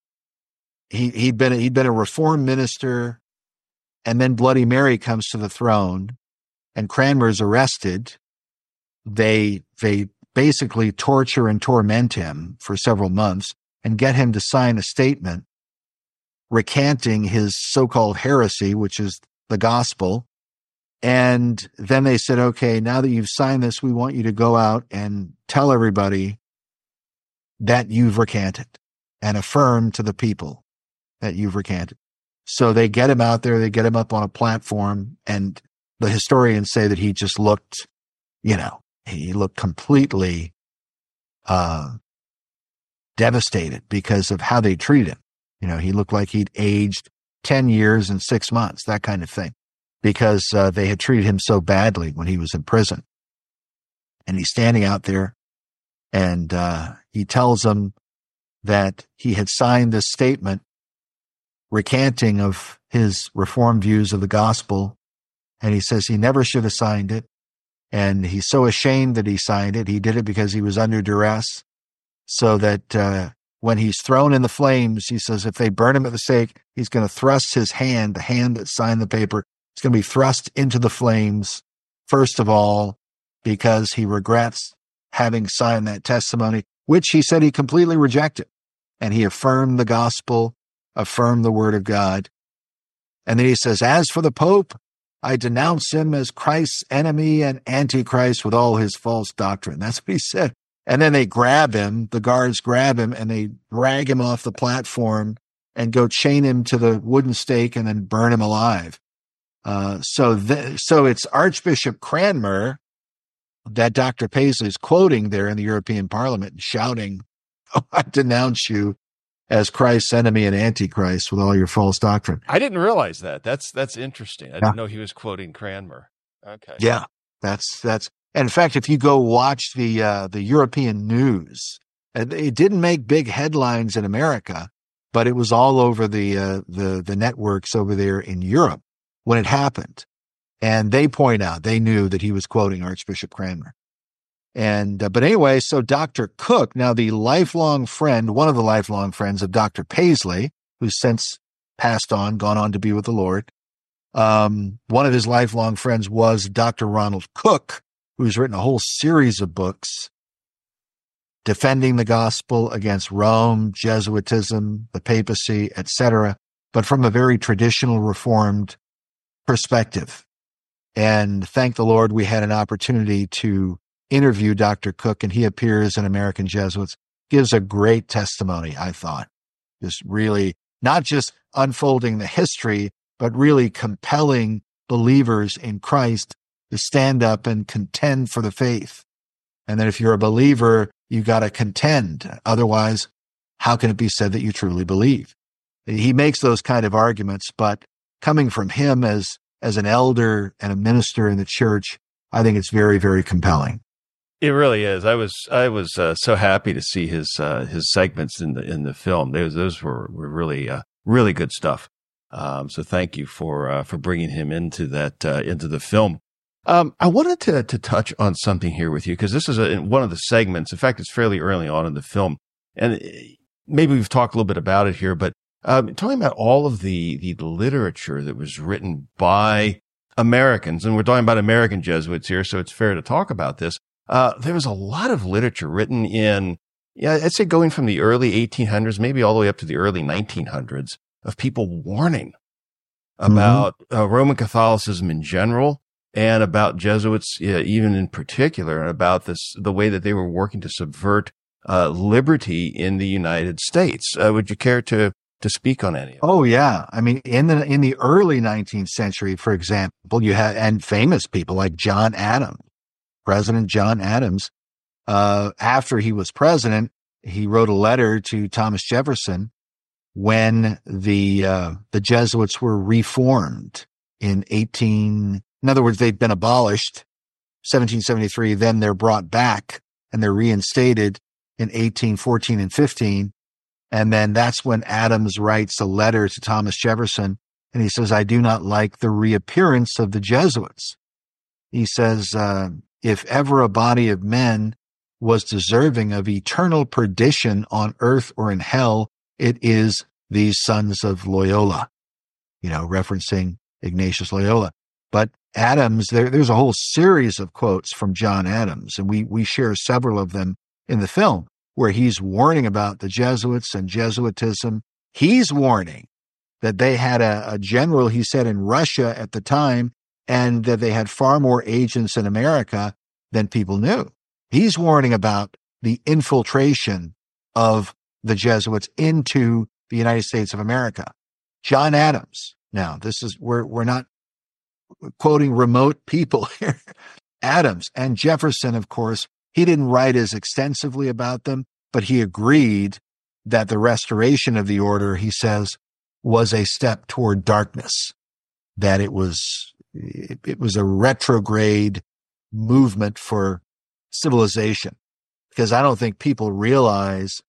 he'd been a Reformed minister, and then Bloody Mary comes to the throne, and Cranmer's arrested. They basically torture and torment him for several months and get him to sign a statement recanting his so-called heresy, which is the gospel. And then they said, okay, now that you've signed this, we want you to go out and tell everybody that you've recanted and affirm to the people that you've recanted. So they get him out there, they get him up on a platform, and the historians say that he just looked, he looked completely devastated because of how they treated him. He looked like he'd aged 10 years and 6 months, that kind of thing, because they had treated him so badly when he was in prison. And he's standing out there, and he tells them that he had signed this statement recanting of his Reformed views of the gospel. And he says he never should have signed it. And he's so ashamed that he signed it. He did it because he was under duress, so that when he's thrown in the flames, he says if they burn him at the stake, he's going to thrust his hand, the hand that signed the paper, it's going to be thrust into the flames, first of all, because he regrets having signed that testimony, which he said he completely rejected. And he affirmed the gospel, affirmed the word of God. And then he says, as for the Pope, I denounce him as Christ's enemy and Antichrist with all his false doctrine. That's what he said. And then they grab him, the guards grab him, and they drag him off the platform and go chain him to the wooden stake and then burn him alive. So it's Archbishop Cranmer that Dr. Paisley is quoting there in the European Parliament, shouting, I denounce you as Christ's enemy and Antichrist with all your false doctrine. I didn't realize that. That's interesting. I didn't know he was quoting Cranmer. Okay. Yeah, that's. And in fact, if you go watch the European news, it didn't make big headlines in America, but it was all over the networks over there in Europe when it happened. And they point out, they knew that he was quoting Archbishop Cranmer. And, but anyway, so Dr. Cook, now the lifelong friend, one of the lifelong friends of Dr. Paisley, who's since passed on, gone on to be with the Lord. One of his lifelong friends was Dr. Ronald Cook, who's written a whole series of books defending the gospel against Rome, Jesuitism, the papacy, etc., but from a very traditional Reformed perspective. And thank the Lord we had an opportunity to interview Dr. Cook, and he appears in American Jesuits, gives a great testimony, I thought. Just really, not just unfolding the history, but really compelling believers in Christ to stand up and contend for the faith. And that if you're a believer, you got to contend. Otherwise, how can it be said that you truly believe? He makes those kind of arguments, but coming from him as an elder and a minister in the church, I think it's very, very compelling. It really is. I was so happy to see his segments in the film. Those were really really good stuff. So thank you for bringing him into the film. I wanted to touch on something here with you, because this is one of the segments. In fact, it's fairly early on in the film, and maybe we've talked a little bit about it here, but talking about all of the literature that was written by Americans, and we're talking about American Jesuits here, so it's fair to talk about this. There was a lot of literature written in, I'd say going from the early 1800s, maybe all the way up to the early 1900s, of people warning about Roman Catholicism in general, and about Jesuits even in particular, and about the way that they were working to subvert liberty in the United States. Would you care to speak on any of it? Oh yeah. I mean, in the early 19th century, for example, you had, and famous people like John Adams, President John Adams, after he was president, he wrote a letter to Thomas Jefferson when the Jesuits were reformed in other words, they'd been abolished 1773, then they're brought back and they're reinstated in 1814 and 15. And then that's when Adams writes a letter to Thomas Jefferson, and he says, I do not like the reappearance of the Jesuits. He says, if ever a body of men was deserving of eternal perdition on earth or in hell, it is these sons of Loyola, referencing Ignatius Loyola. But Adams, there's a whole series of quotes from John Adams, and we share several of them in the film, where he's warning about the Jesuits and Jesuitism. He's warning that they had a general, he said, in Russia at the time, and that they had far more agents in America than people knew. He's warning about the infiltration of the Jesuits into the United States of America. John Adams. Now, we're not quoting remote people here. Adams and Jefferson, of course, he didn't write as extensively about them, but he agreed that the restoration of the order, he says, was a step toward darkness, that it was a retrograde movement for civilization. Because I don't think people realize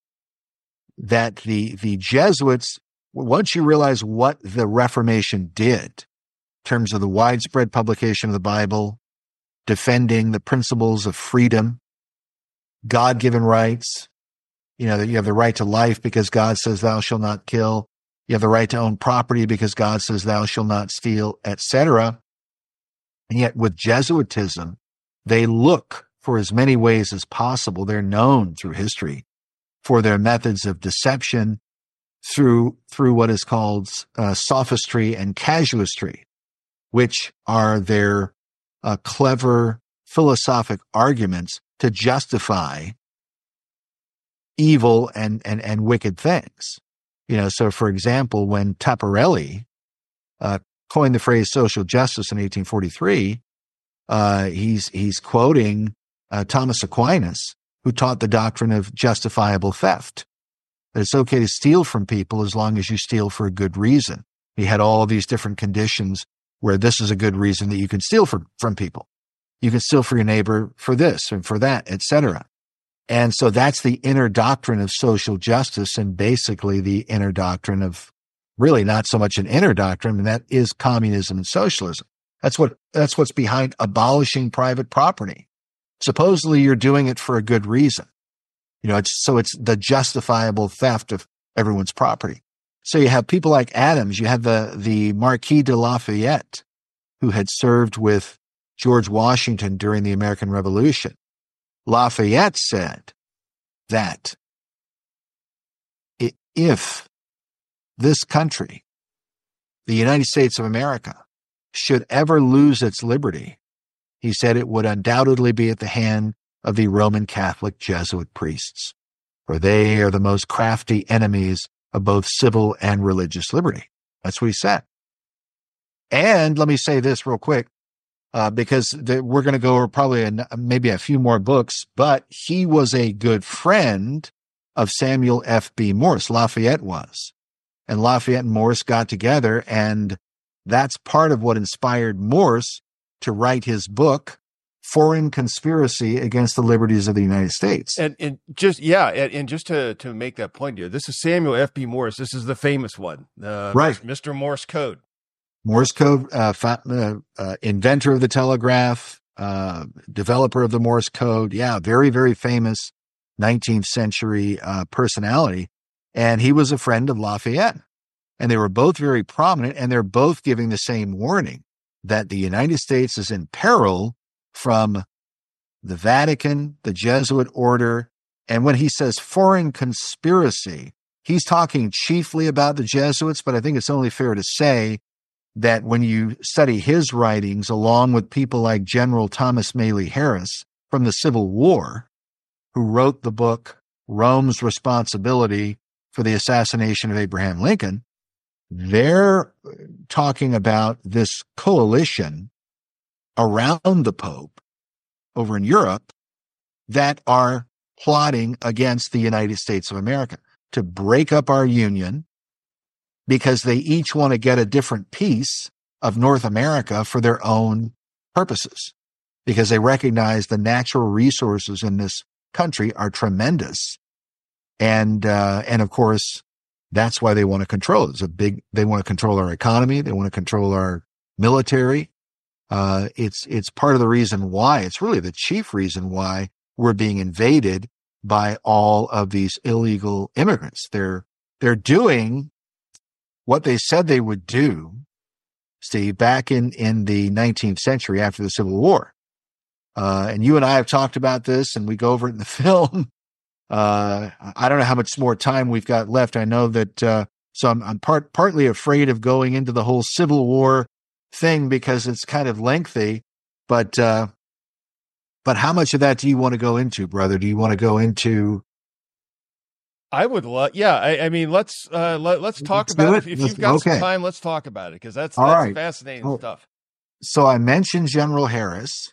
that the Jesuits, once you realize what the Reformation did in terms of the widespread publication of the Bible, defending the principles of freedom, God-given rights, that you have the right to life because God says thou shalt not kill. You have the right to own property because God says thou shalt not steal, etc. And yet with Jesuitism, they look for as many ways as possible. They're known through history for their methods of deception through what is called sophistry and casuistry, which are their clever philosophic arguments to justify evil and wicked things. So for example, when Taparelli coined the phrase social justice in 1843, he's quoting Thomas Aquinas, who taught the doctrine of justifiable theft, that it's okay to steal from people as long as you steal for a good reason. He had all these different conditions where this is a good reason that you can steal from people. You can steal for your neighbor for this and for that, etc. And so that's the inner doctrine of social justice, and basically the inner doctrine of, really not so much an inner doctrine, and that is communism and socialism. That's what's behind abolishing private property. Supposedly you're doing it for a good reason. It's the justifiable theft of everyone's property. So you have people like Adams, you have the Marquis de Lafayette, who had served with George Washington during the American Revolution. Lafayette said that if this country, the United States of America, should ever lose its liberty, he said it would undoubtedly be at the hand of the Roman Catholic Jesuit priests, for they are the most crafty enemies of both civil and religious liberty. That's what he said. And let me say this real quick, because we're going to go over probably maybe a few more books, but he was a good friend of Samuel F.B. Morse. Lafayette was. and Lafayette and Morse got together, and that's part of what inspired Morse to write his book, Foreign Conspiracy Against the Liberties of the United States. And just to make that point here, this is Samuel F.B. Morse. This is the famous one, right? Mr. Morse code. Morse code, inventor of the telegraph, developer of the Morse code. Yeah, very, very famous 19th century personality. And he was a friend of Lafayette. And they were both very prominent, and they're both giving the same warning that the United States is in peril from the Vatican, the Jesuit order. And when he says foreign conspiracy, he's talking chiefly about the Jesuits, but I think it's only fair to say that when you study his writings, along with people like General Thomas Maley Harris from the Civil War, who wrote the book Rome's Responsibility for the Assassination of Abraham Lincoln, they're talking about this coalition around the Pope over in Europe that are plotting against the United States of America to break up our union because they each want to get a different piece of North America for their own purposes, because they recognize the natural resources in this country are tremendous. And of course, that's why they want to control it. They want to control our economy. They want to control our military. It's part of the reason why, it's really the chief reason why we're being invaded by all of these illegal immigrants. They're doing what they said they would do, Steve, back in the 19th century after the Civil War. And you and I have talked about this, and we go over it in the film. I don't know how much more time we've got left. I know that, so I'm partly afraid of going into the whole Civil War thing because it's kind of lengthy, but how much of that do you want to go into, brother? Do you want to go into? I would love, yeah. I mean, let's talk about it. If you've got some time, let's talk about it, because that's right. Fascinating stuff. So I mentioned General Harris.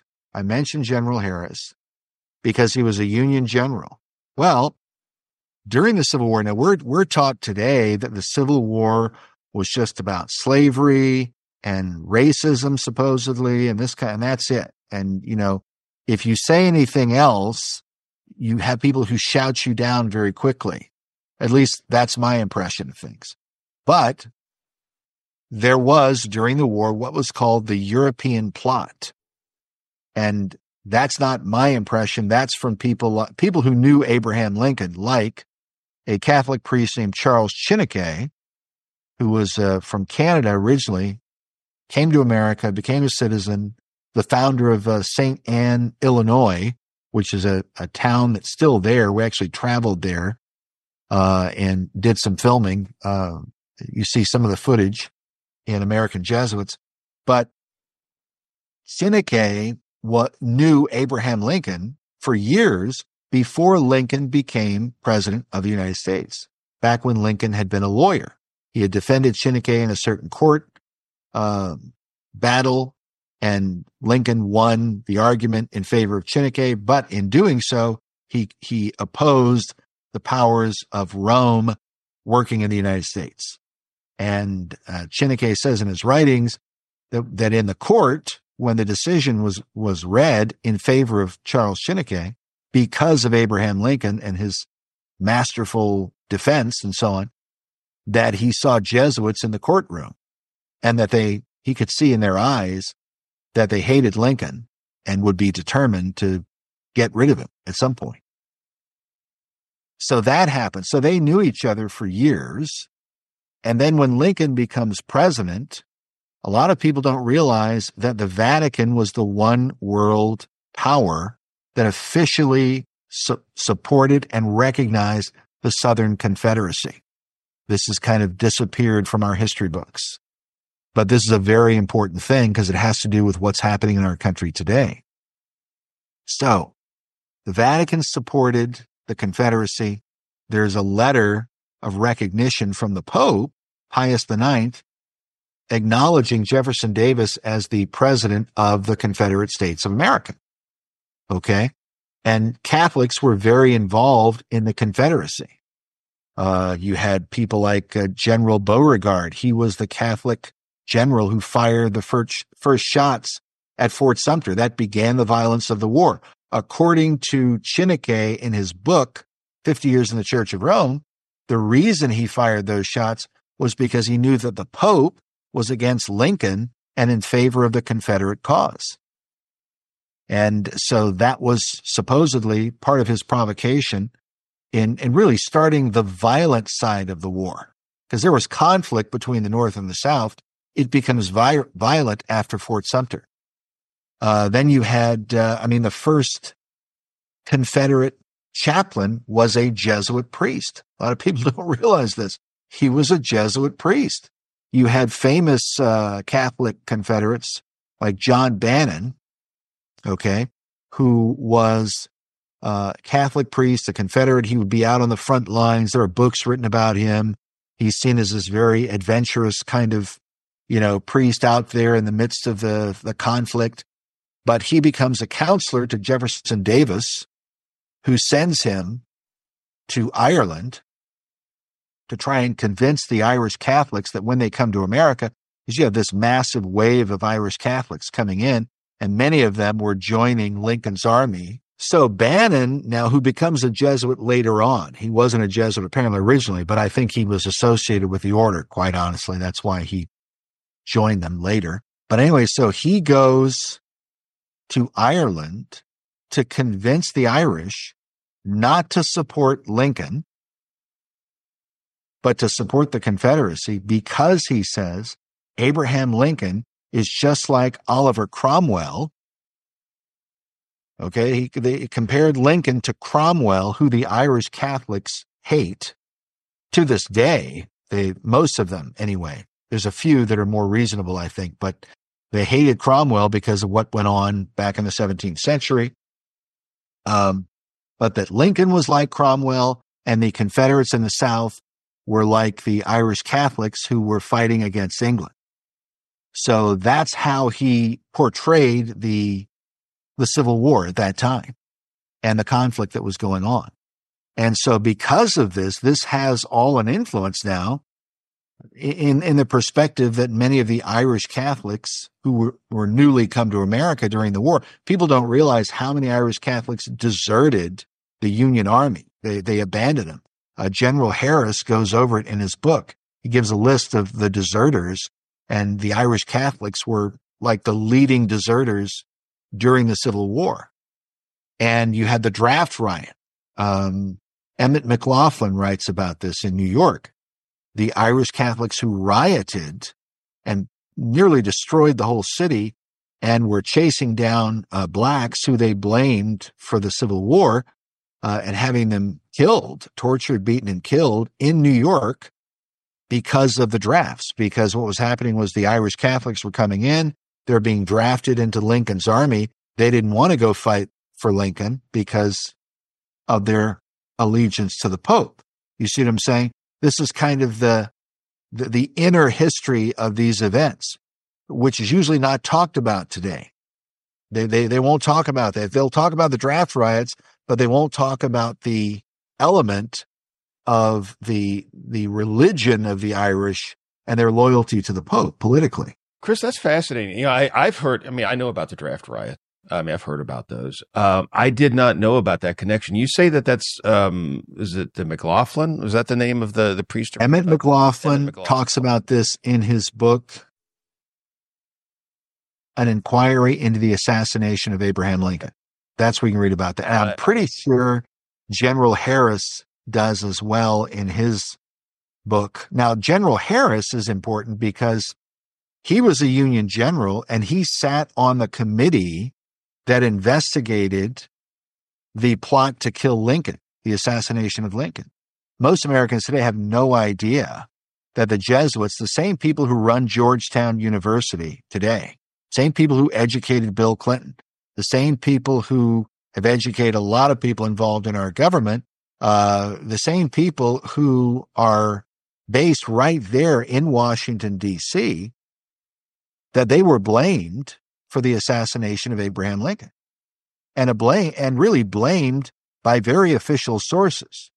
Because he was a Union general. Well, during the Civil War, now we're taught today that the Civil War was just about slavery and racism, supposedly, and that's it. And, if you say anything else, you have people who shout you down very quickly. At least that's my impression of things. But there was, during the war, what was called the European plot. And that's not my impression. That's from people who knew Abraham Lincoln, like a Catholic priest named Charles Chineke, who was from Canada originally, came to America, became a citizen, the founder of St. Anne, Illinois, which is a town that's still there. We actually traveled there and did some filming. You see some of the footage in American Jesuits. But Chineke knew Abraham Lincoln for years before Lincoln became president of the United States, back when Lincoln had been a lawyer. He had defended Chineke in a certain court battle, and Lincoln won the argument in favor of Chineke, but in doing so, he opposed the powers of Rome working in the United States. And Chineke says in his writings that in the court, when the decision was read in favor of Charles Chineke, because of Abraham Lincoln and his masterful defense and so on, that he saw Jesuits in the courtroom, and that he could see in their eyes that they hated Lincoln and would be determined to get rid of him at some point. So that happened. So they knew each other for years. And then when Lincoln becomes president, a lot of people don't realize that the Vatican was the one world power that officially supported and recognized the Southern Confederacy. This has kind of disappeared from our history books. But this is a very important thing because it has to do with what's happening in our country today. So the Vatican supported the Confederacy. There's a letter of recognition from the Pope, Pius IX, acknowledging Jefferson Davis as the president of the Confederate States of America. Okay? And Catholics were very involved in the Confederacy. You had people like General Beauregard. He was the Catholic general who fired the first shots at Fort Sumter. That began the violence of the war. According to Chineke in his book, 50 Years in the Church of Rome, the reason he fired those shots was because he knew that the Pope was against Lincoln and in favor of the Confederate cause. And so that was supposedly part of his provocation in really starting the violent side of the war. Because there was conflict between the North and the South. It becomes violent after Fort Sumter. Then you had, the first Confederate chaplain was a Jesuit priest. A lot of people don't realize this. He was a Jesuit priest. You had famous Catholic Confederates like John Bannon, who was a Catholic priest, a Confederate. He would be out on the front lines. There are books written about him. He's seen as this very adventurous kind of, priest out there in the midst of the conflict. But he becomes a counselor to Jefferson Davis, who sends him to Ireland to try and convince the Irish Catholics that when they come to America, because you have this massive wave of Irish Catholics coming in, and many of them were joining Lincoln's army. So Bannon, now who becomes a Jesuit later on, he wasn't a Jesuit apparently originally, but I think he was associated with the order, quite honestly. That's why he joined them later. But anyway, so he goes to Ireland to convince the Irish not to support Lincoln, but to support the Confederacy, because he says Abraham Lincoln is just like Oliver Cromwell. They compared Lincoln to Cromwell, who the Irish Catholics hate to this day. Most of them, anyway. There's a few that are more reasonable, I think, but they hated Cromwell because of what went on back in the 17th century. But that Lincoln was like Cromwell, and the Confederates in the South were like the Irish Catholics who were fighting against England. So that's how he portrayed the Civil War at that time and the conflict that was going on. And so because of this has all an influence now in the perspective that many of the Irish Catholics who were newly come to America during the war, people don't realize how many Irish Catholics deserted the Union Army. They abandoned them. General Harris goes over it in his book. He gives a list of the deserters, and the Irish Catholics were like the leading deserters during the Civil War. And you had the draft riot. Emmett McLaughlin writes about this in New York. The Irish Catholics who rioted and nearly destroyed the whole city and were chasing down blacks who they blamed for the Civil War and having them killed, tortured, beaten, and killed in New York because of the drafts. Because what was happening was the Irish Catholics were coming in. They're being drafted into Lincoln's army. They didn't want to go fight for Lincoln because of their allegiance to the Pope. You see what I'm saying? This is kind of the inner history of these events, which is usually not talked about today. They won't talk about that. They'll talk about the draft riots, but they won't talk about the element of the religion of the Irish and their loyalty to the Pope politically. Chris, that's fascinating. I've heard, I know about the draft riot. I've heard about those. I did not know about that connection. You say that's, is it the McLaughlin? Was that the name of the priest? Emmett McLaughlin talks about this in his book, An Inquiry into the Assassination of Abraham Lincoln. That's where you can read about that. And I'm pretty sure General Harris does as well in his book. Now, General Harris is important because he was a Union general and he sat on the committee that investigated the plot to kill Lincoln, the assassination of Lincoln. Most Americans today have no idea that the Jesuits, the same people who run Georgetown University today, same people who educated Bill Clinton, the same people who have educated a lot of people involved in our government, the same people who are based right there in Washington, D.C., that they were blamed for the assassination of Abraham Lincoln, and really blamed by very official sources.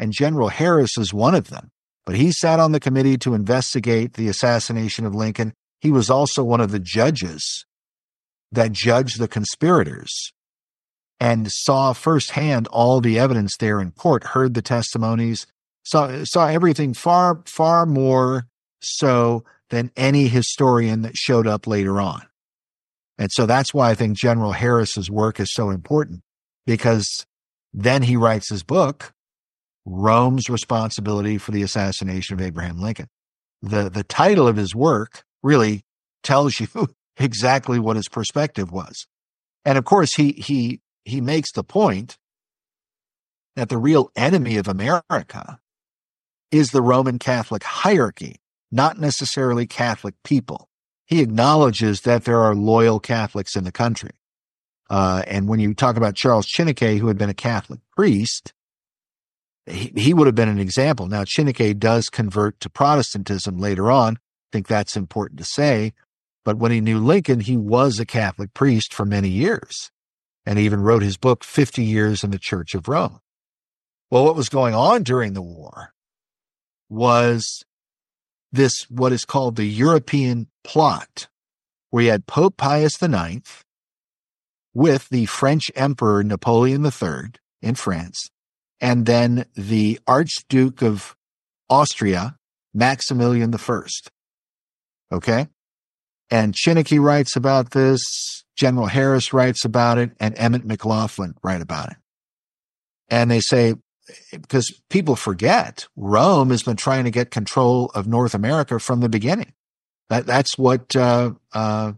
and General Harris is one of them. But he sat on the committee to investigate the assassination of Lincoln. He was also one of the judges that judged the conspirators and saw firsthand all the evidence there in court, heard the testimonies, saw everything far, far more so than any historian that showed up later on. And so that's why I think General Harris's work is so important, because then he writes his book, Rome's Responsibility for the Assassination of Abraham Lincoln. The title of his work really tells you exactly what his perspective was. And of course, he makes the point that the real enemy of America is the Roman Catholic hierarchy, not necessarily Catholic people. He acknowledges that there are loyal Catholics in the country. And when you talk about Charles Chineke, who had been a Catholic priest, he would have been an example. Now, Chineke does convert to Protestantism later on. I think that's important to say. But when he knew Lincoln, he was a Catholic priest for many years. And he even wrote his book, 50 Years in the Church of Rome. Well, what was going on during the war was this, what is called the European plot, where you had Pope Pius IX with the French Emperor Napoleon III in France, and then the Archduke of Austria, Maximilian I. Okay? And Chineke writes about this, General Harris writes about it, and Emmett McLaughlin write about it. And they say, because people forget, Rome has been trying to get control of North America from the beginning. That's what Governor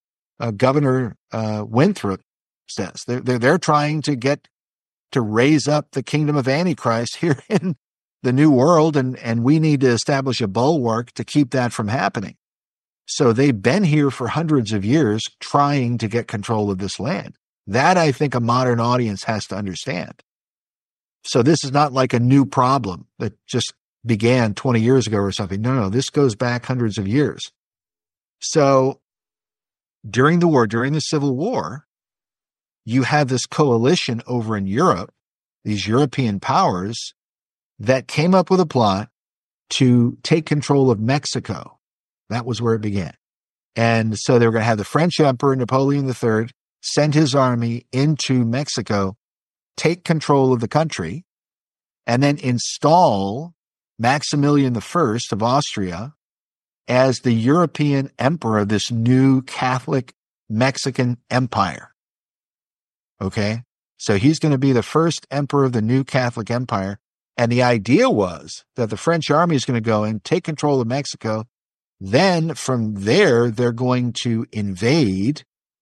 Winthrop says. They're trying to raise up the kingdom of Antichrist here in the New World, and we need to establish a bulwark to keep that from happening. So they've been here for hundreds of years trying to get control of this land. That, I think, a modern audience has to understand. So this is not like a new problem that just began 20 years ago or something. No, this goes back hundreds of years. So during the war, during the Civil War, you have this coalition over in Europe, these European powers that came up with a plot to take control of Mexico. That was where it began. And so they were going to have the French Emperor Napoleon III send his army into Mexico, take control of the country, and then install Maximilian I of Austria as the European emperor of this new Catholic Mexican empire. Okay? So he's going to be the first emperor of the new Catholic empire. And the idea was that the French army is going to go and take control of Mexico. Then from there, they're going to invade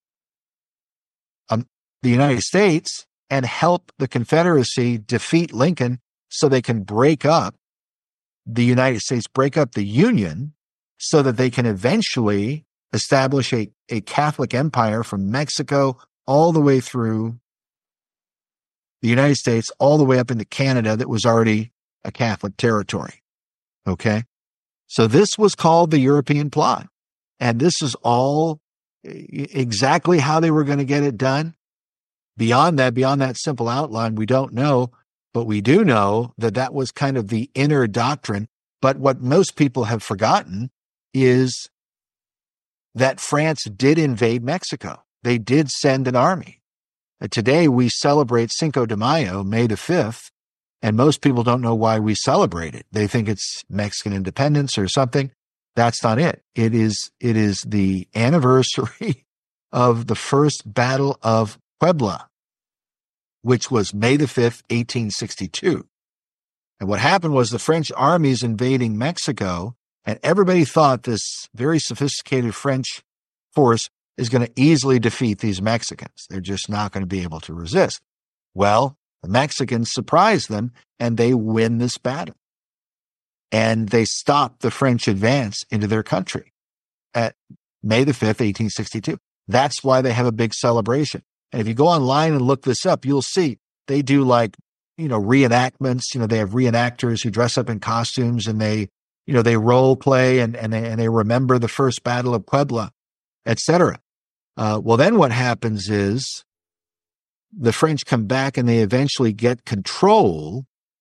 the United States and help the Confederacy defeat Lincoln so they can break up the United States, break up the Union, so that they can eventually establish a Catholic empire from Mexico all the way through the United States, all the way up into Canada that was already a Catholic territory. Okay? So this was called the European plot. And this is all exactly how they were going to get it done. Beyond that simple outline, we don't know, but we do know that that was kind of the inner doctrine. But what most people have forgotten is that France did invade Mexico. They did send an army. Today we celebrate Cinco de Mayo, May the 5th, and most people don't know why we celebrate it. They think it's Mexican independence or something. That's not it. It is the anniversary of the first Battle of Puebla, which was May the 5th, 1862. And what happened was the French armies invading Mexico, and everybody thought this very sophisticated French force is going to easily defeat these Mexicans. They're just not going to be able to resist. Well, the Mexicans surprise them, and they win this battle. And they stop the French advance into their country at May the 5th, 1862. That's why they have a big celebration. And if you go online and look this up, you'll see they do reenactments. They have reenactors who dress up in costumes and they role play and they remember the first Battle of Puebla, etc. Well, then what happens is the French come back and they eventually get control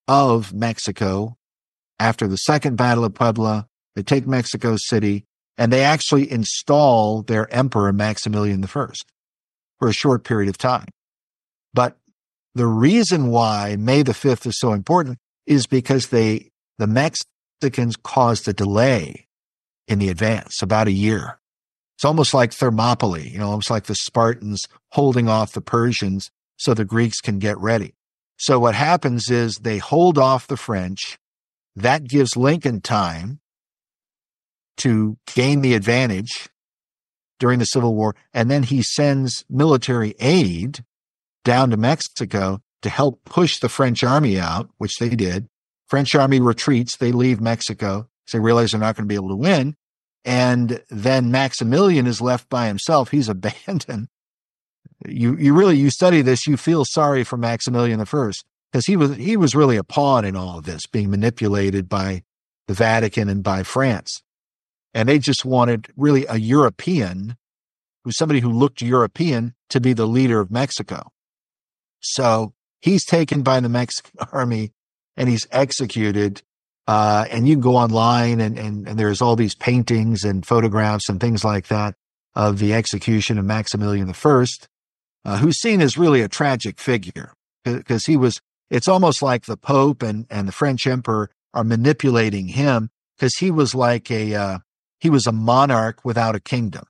of Mexico after the Second Battle of Puebla. They take Mexico City, and they actually install their emperor, Maximilian I, for a short period of time. But the reason why May the 5th is so important is because the Mexicans caused a delay in the advance, about a year. It's almost like Thermopylae, almost like the Spartans holding off the Persians so the Greeks can get ready. So what happens is they hold off the French. That gives Lincoln time to gain the advantage during the Civil War, and then he sends military aid down to Mexico to help push the French army out, which they did. French army retreats. They leave Mexico. So they realize they're not going to be able to win. And then Maximilian is left by himself. He's abandoned. You study this, you feel sorry for Maximilian I, because he was really a pawn in all of this, being manipulated by the Vatican and by France. And they just wanted really a European, somebody who looked European, to be the leader of Mexico. So he's taken by the Mexican army and he's executed. And you can go online and there's all these paintings and photographs and things like that of the execution of Maximilian I, who's seen as really a tragic figure, because it's almost like the Pope and the French Emperor are manipulating him, because he was a monarch without a kingdom.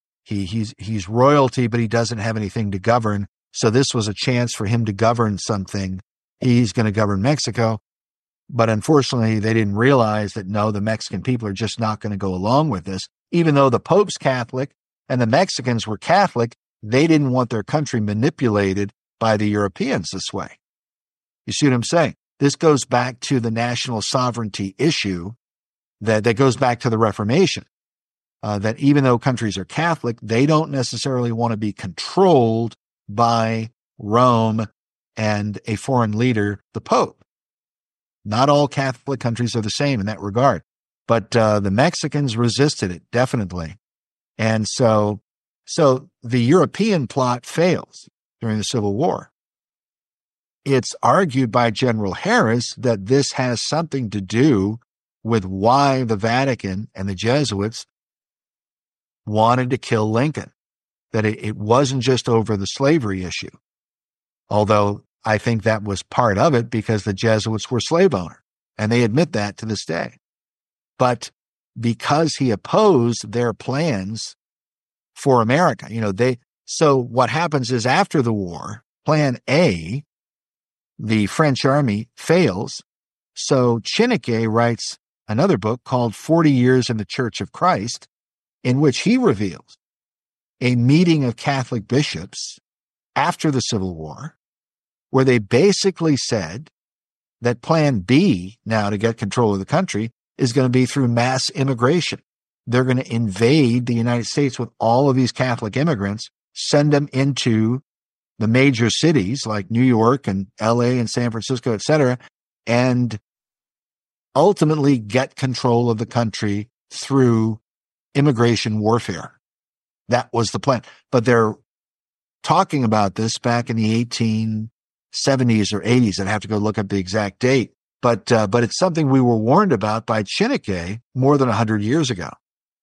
He's royalty, but he doesn't have anything to govern. So this was a chance for him to govern something. He's going to govern Mexico. But unfortunately, they didn't realize that, no, the Mexican people are just not going to go along with this. Even though the Pope's Catholic and the Mexicans were Catholic, they didn't want their country manipulated by the Europeans this way. You see what I'm saying? This goes back to the national sovereignty issue that goes back to the Reformation, that even though countries are Catholic, they don't necessarily want to be controlled by Rome and a foreign leader, the Pope. Not all Catholic countries are the same in that regard, but the Mexicans resisted it, definitely. And so the European plot fails during the Civil War. It's argued by General Harris that this has something to do with why the Vatican and the Jesuits wanted to kill Lincoln, that it wasn't just over the slavery issue, although I think that was part of it, because the Jesuits were slave owners, and they admit that to this day. But because he opposed their plans for America, so what happens is, after the war, Plan A, the French army, fails. So Chenique writes another book called 40 Years in the Church of Christ, in which he reveals a meeting of Catholic bishops after the Civil War, where they basically said that Plan B, now to get control of the country, is going to be through mass immigration. They're going to invade the United States with all of these Catholic immigrants, send them into the major cities like New York and LA and San Francisco, etc., and ultimately get control of the country through immigration warfare. That was the plan. But they're talking about this back in the 1870s or 80s. I'd have to go look up the exact date. But it's something we were warned about by Chenique more than 100 years ago.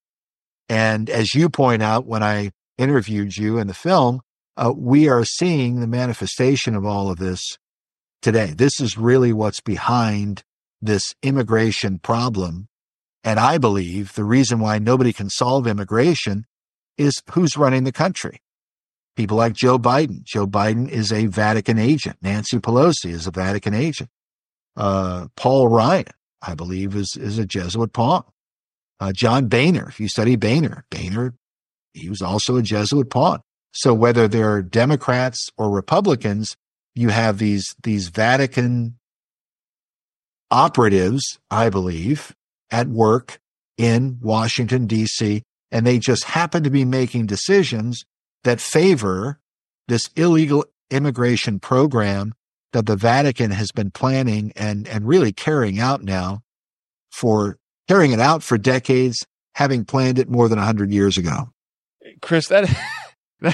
And as you point out, when I interviewed you in the film, we are seeing the manifestation of all of this today. This is really what's behind this immigration problem. And I believe the reason why nobody can solve immigration is who's running the country. People like Joe Biden. Joe Biden is a Vatican agent. Nancy Pelosi is a Vatican agent. Paul Ryan, I believe, is a Jesuit pawn. John Boehner, if you study Boehner, he was also a Jesuit pawn. So whether they're Democrats or Republicans, you have these Vatican operatives, I believe, at work in Washington, D.C., and they just happen to be making decisions that favor this illegal immigration program that the Vatican has been planning and really carrying out for decades, having planned it more than 100 years ago. Chris,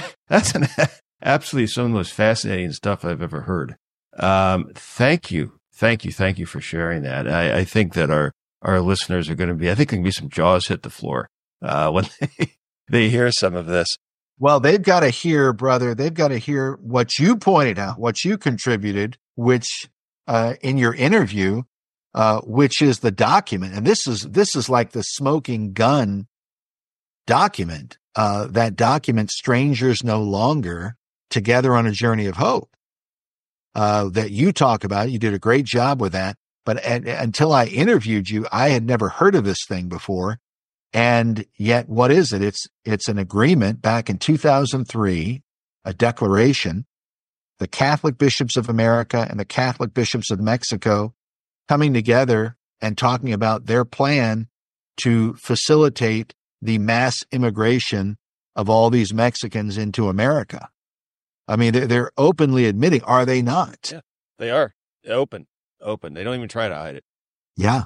that's absolutely some of the most fascinating stuff I've ever heard. Thank you Thank you for sharing that. I think that our listeners are going to be, I think there can be some jaws hit the floor when they hear some of this. Well, they've got to hear, brother, they've got to hear what you pointed out, what you contributed, which in your interview, which is the document. And this is like the smoking gun document, that document, Strangers No Longer, Together on a Journey of Hope, that you talk about. You did a great job with that. But until I interviewed you, I had never heard of this thing before. And yet, what is it? It's an agreement back in 2003, a declaration, the Catholic Bishops of America and the Catholic Bishops of Mexico coming together and talking about their plan to facilitate the mass immigration of all these Mexicans into America. I mean, they're openly admitting, are they not? Yeah, they are open. They don't even try to hide it. Yeah.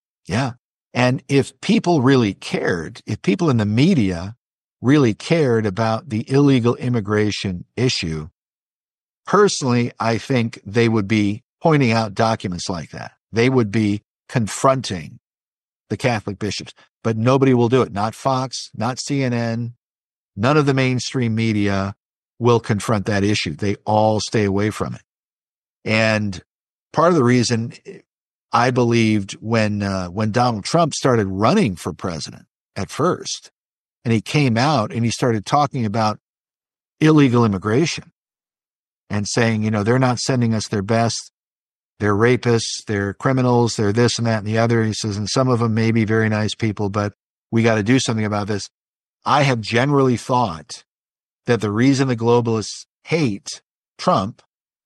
And if people really cared, if people in the media really cared about the illegal immigration issue, personally, I think they would be pointing out documents like that. They would be confronting the Catholic bishops, but nobody will do it. Not Fox, not CNN, none of the mainstream media will confront that issue. They all stay away from it. And part of the reason I believed when Donald Trump started running for president at first, and he came out and he started talking about illegal immigration and saying, you know, they're not sending us their best. They're rapists, they're criminals, they're this and that and the other. He says, and some of them may be very nice people, but we got to do something about this. I have generally thought that the reason the globalists hate Trump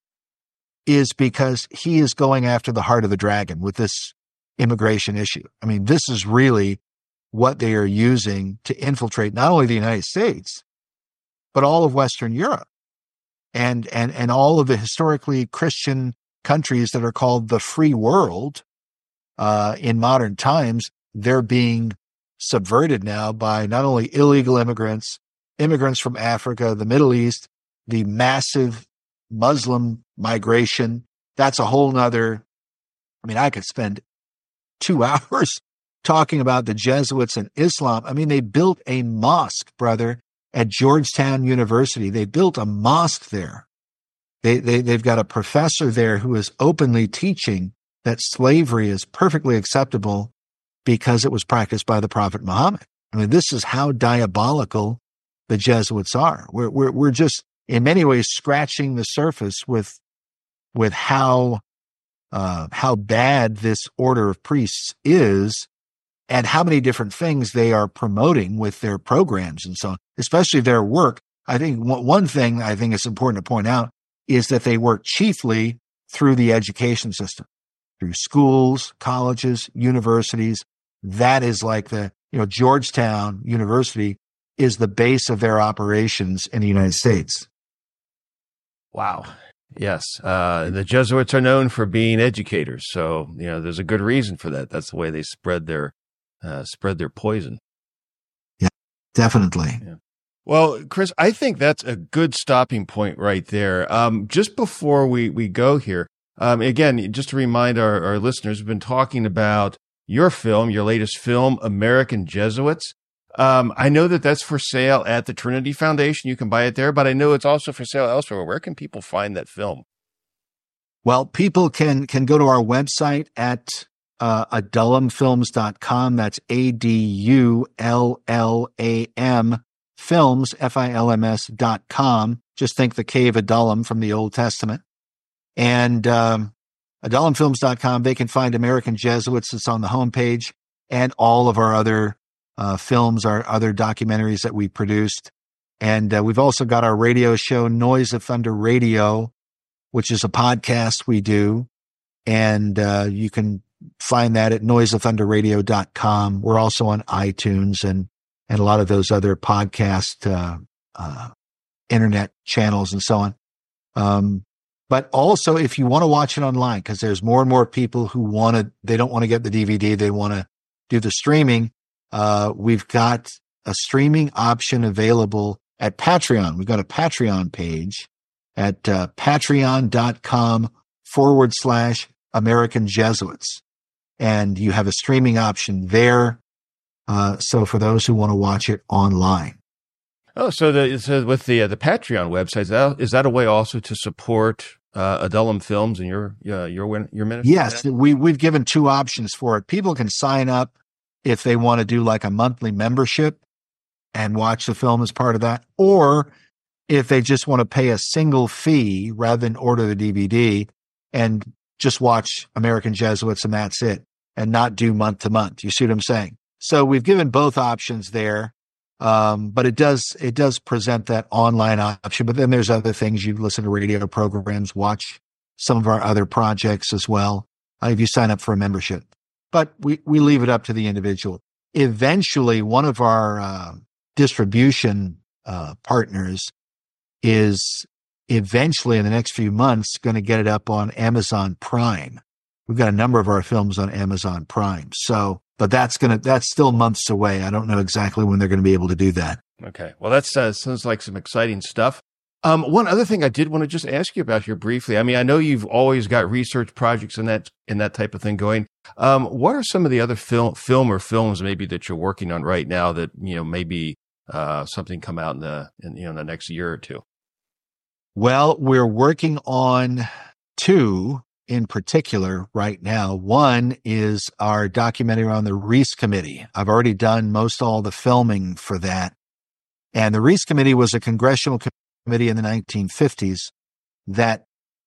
is because he is going after the heart of the dragon with this immigration issue. I mean, this is really what they are using to infiltrate not only the United States, but all of Western Europe and all of the historically Christian countries that are called the free world in modern times. They're being subverted now by not only illegal immigrants from Africa, the Middle East, the massive Muslim migration. That's a whole nother, I mean, I could spend 2 hours talking about the Jesuits and Islam. I mean, they built a mosque, brother, at Georgetown University. They built a mosque there. They've got a professor there who is openly teaching that slavery is perfectly acceptable because it was practiced by the Prophet Muhammad. I mean, this is how diabolical the Jesuits are. We're just in many ways scratching the surface with how bad this order of priests is and how many different things they are promoting with their programs and so on, especially their work. I think one thing I think is important to point out is that they work chiefly through the education system, through schools, colleges, universities. That is like Georgetown University is the base of their operations in the United States. Wow. Yes. The Jesuits are known for being educators. So, there's a good reason for that. That's the way they spread their poison. Yeah, definitely. Yeah. Well, Chris, I think that's a good stopping point right there. Just before we go here, again, just to remind our listeners, we've been talking about your film, your latest film, American Jesuits. I know that's for sale at the Trinity Foundation. You can buy it there, but I know it's also for sale elsewhere. Where can people find that film? Well, people can go to our website at adulamfilms.com. That's ADULLAM films, FILMS.com. Just think the cave Adullam from the Old Testament. And adulamfilms.com, they can find American Jesuits. It's on the homepage, and all of our other films, our other documentaries that we produced. And we've also got our radio show, Noise of Thunder Radio, which is a podcast we do. And you can find that at noiseofthunderradio.com. We're also on iTunes and a lot of those other podcast internet channels and so on. But also, if you want to watch it online, because there's more and more people who they don't want to get the DVD, they want to do the streaming. We've got a streaming option available at Patreon. We've got a Patreon page at patreon.com/ American Jesuits. And you have a streaming option there. So for those who want to watch it online. Oh, so with the Patreon website, is that a way also to support Adullam Films and your ministry? Yes, we've given two options for it. People can sign up if they want to do like a monthly membership and watch the film as part of that, or if they just want to pay a single fee rather than order the DVD and just watch American Jesuits and that's it, and not do month to month. You see what I'm saying? So we've given both options there, but it does present that online option. But then there's other things. You listen to radio programs, watch some of our other projects as well, if you sign up for a membership. But we leave it up to the individual. Eventually, one of our distribution partners is eventually in the next few months going to get it up on Amazon Prime. We've got a number of our films on Amazon Prime. So, but that's still months away. I don't know exactly when they're going to be able to do that. Okay. Well, that sounds like some exciting stuff. One other thing I did want to just ask you about here briefly. I mean, I know you've always got research projects and that type of thing going. What are some of the other film or films maybe that you're working on right now that, maybe something come out in the next year or two? Well, we're working on two in particular right now. One is our documentary on the Reese Committee. I've already done most all the filming for that. And the Reese Committee was a congressional committee in the 1950s that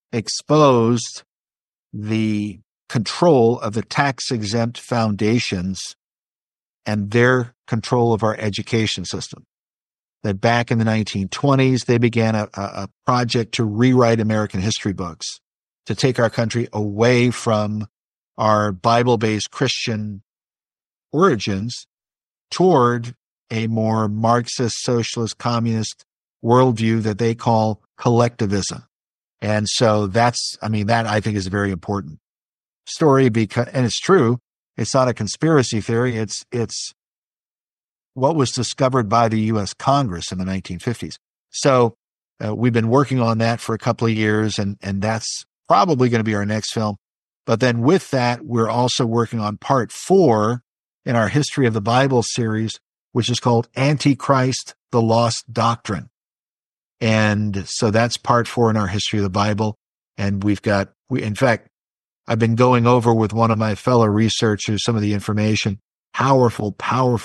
exposed the control of the tax-exempt foundations and their control of our education system. That back in the 1920s, they began a project to rewrite American history books, to take our country away from our Bible-based Christian origins toward a more Marxist, socialist, communist worldview that they call collectivism. And so that I think is a very important story and it's true. It's not a conspiracy theory. It's what was discovered by the U.S. Congress in the 1950s. So we've been working on that for a couple of years, and that's probably going to be our next film. But then with that, we're also working on part 4 in our History of the Bible series, which is called Antichrist, the Lost Doctrine. And so that's part 4 in our History of the Bible. And in fact, I've been going over with one of my fellow researchers some of the information, powerful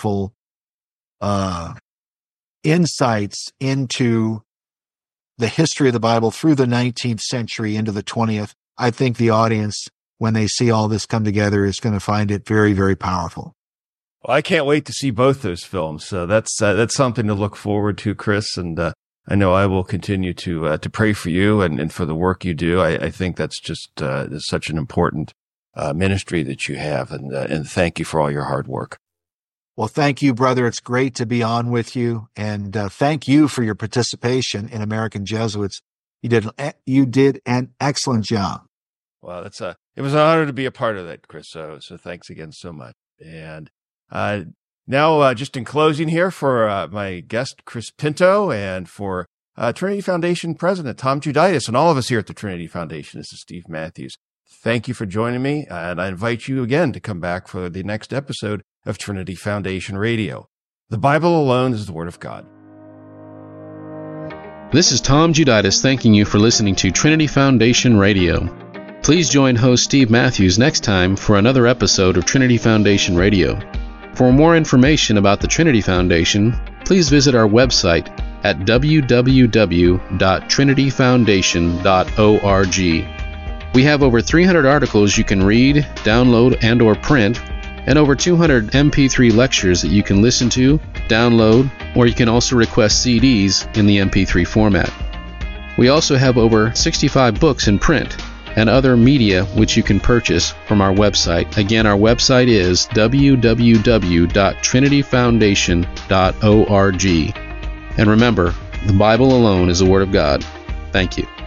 insights into the history of the Bible through the 19th century into the 20th. I think the audience, when they see all this come together, is going to find it very, very powerful. Well, I can't wait to see both those films. So that's something to look forward to, Chris. And I know I will continue to pray for you and for the work you do. I think that's just such an important ministry that you have, and thank you for all your hard work. Well, thank you, brother. It's great to be on with you, and thank you for your participation in American Jesuits. You did an excellent job. Well, it was an honor to be a part of that, Chris. So thanks again so much. And now, just in closing here for my guest, Chris Pinto, and for Trinity Foundation President Tom Juditis, and all of us here at the Trinity Foundation, this is Steve Matthews. Thank you for joining me, and I invite you again to come back for the next episode of Trinity Foundation Radio. The Bible alone is the Word of God. This is Tom Juditis thanking you for listening to Trinity Foundation Radio. Please join host Steve Matthews next time for another episode of Trinity Foundation Radio. For more information about the Trinity Foundation, please visit our website at www.trinityfoundation.org. We have over 300 articles you can read, download, and or print, and over 200 MP3 lectures that you can listen to, download, or you can also request CDs in the MP3 format. We also have over 65 books in print and other media which you can purchase from our website. Again, our website is www.trinityfoundation.org. And remember, the Bible alone is the Word of God. Thank you.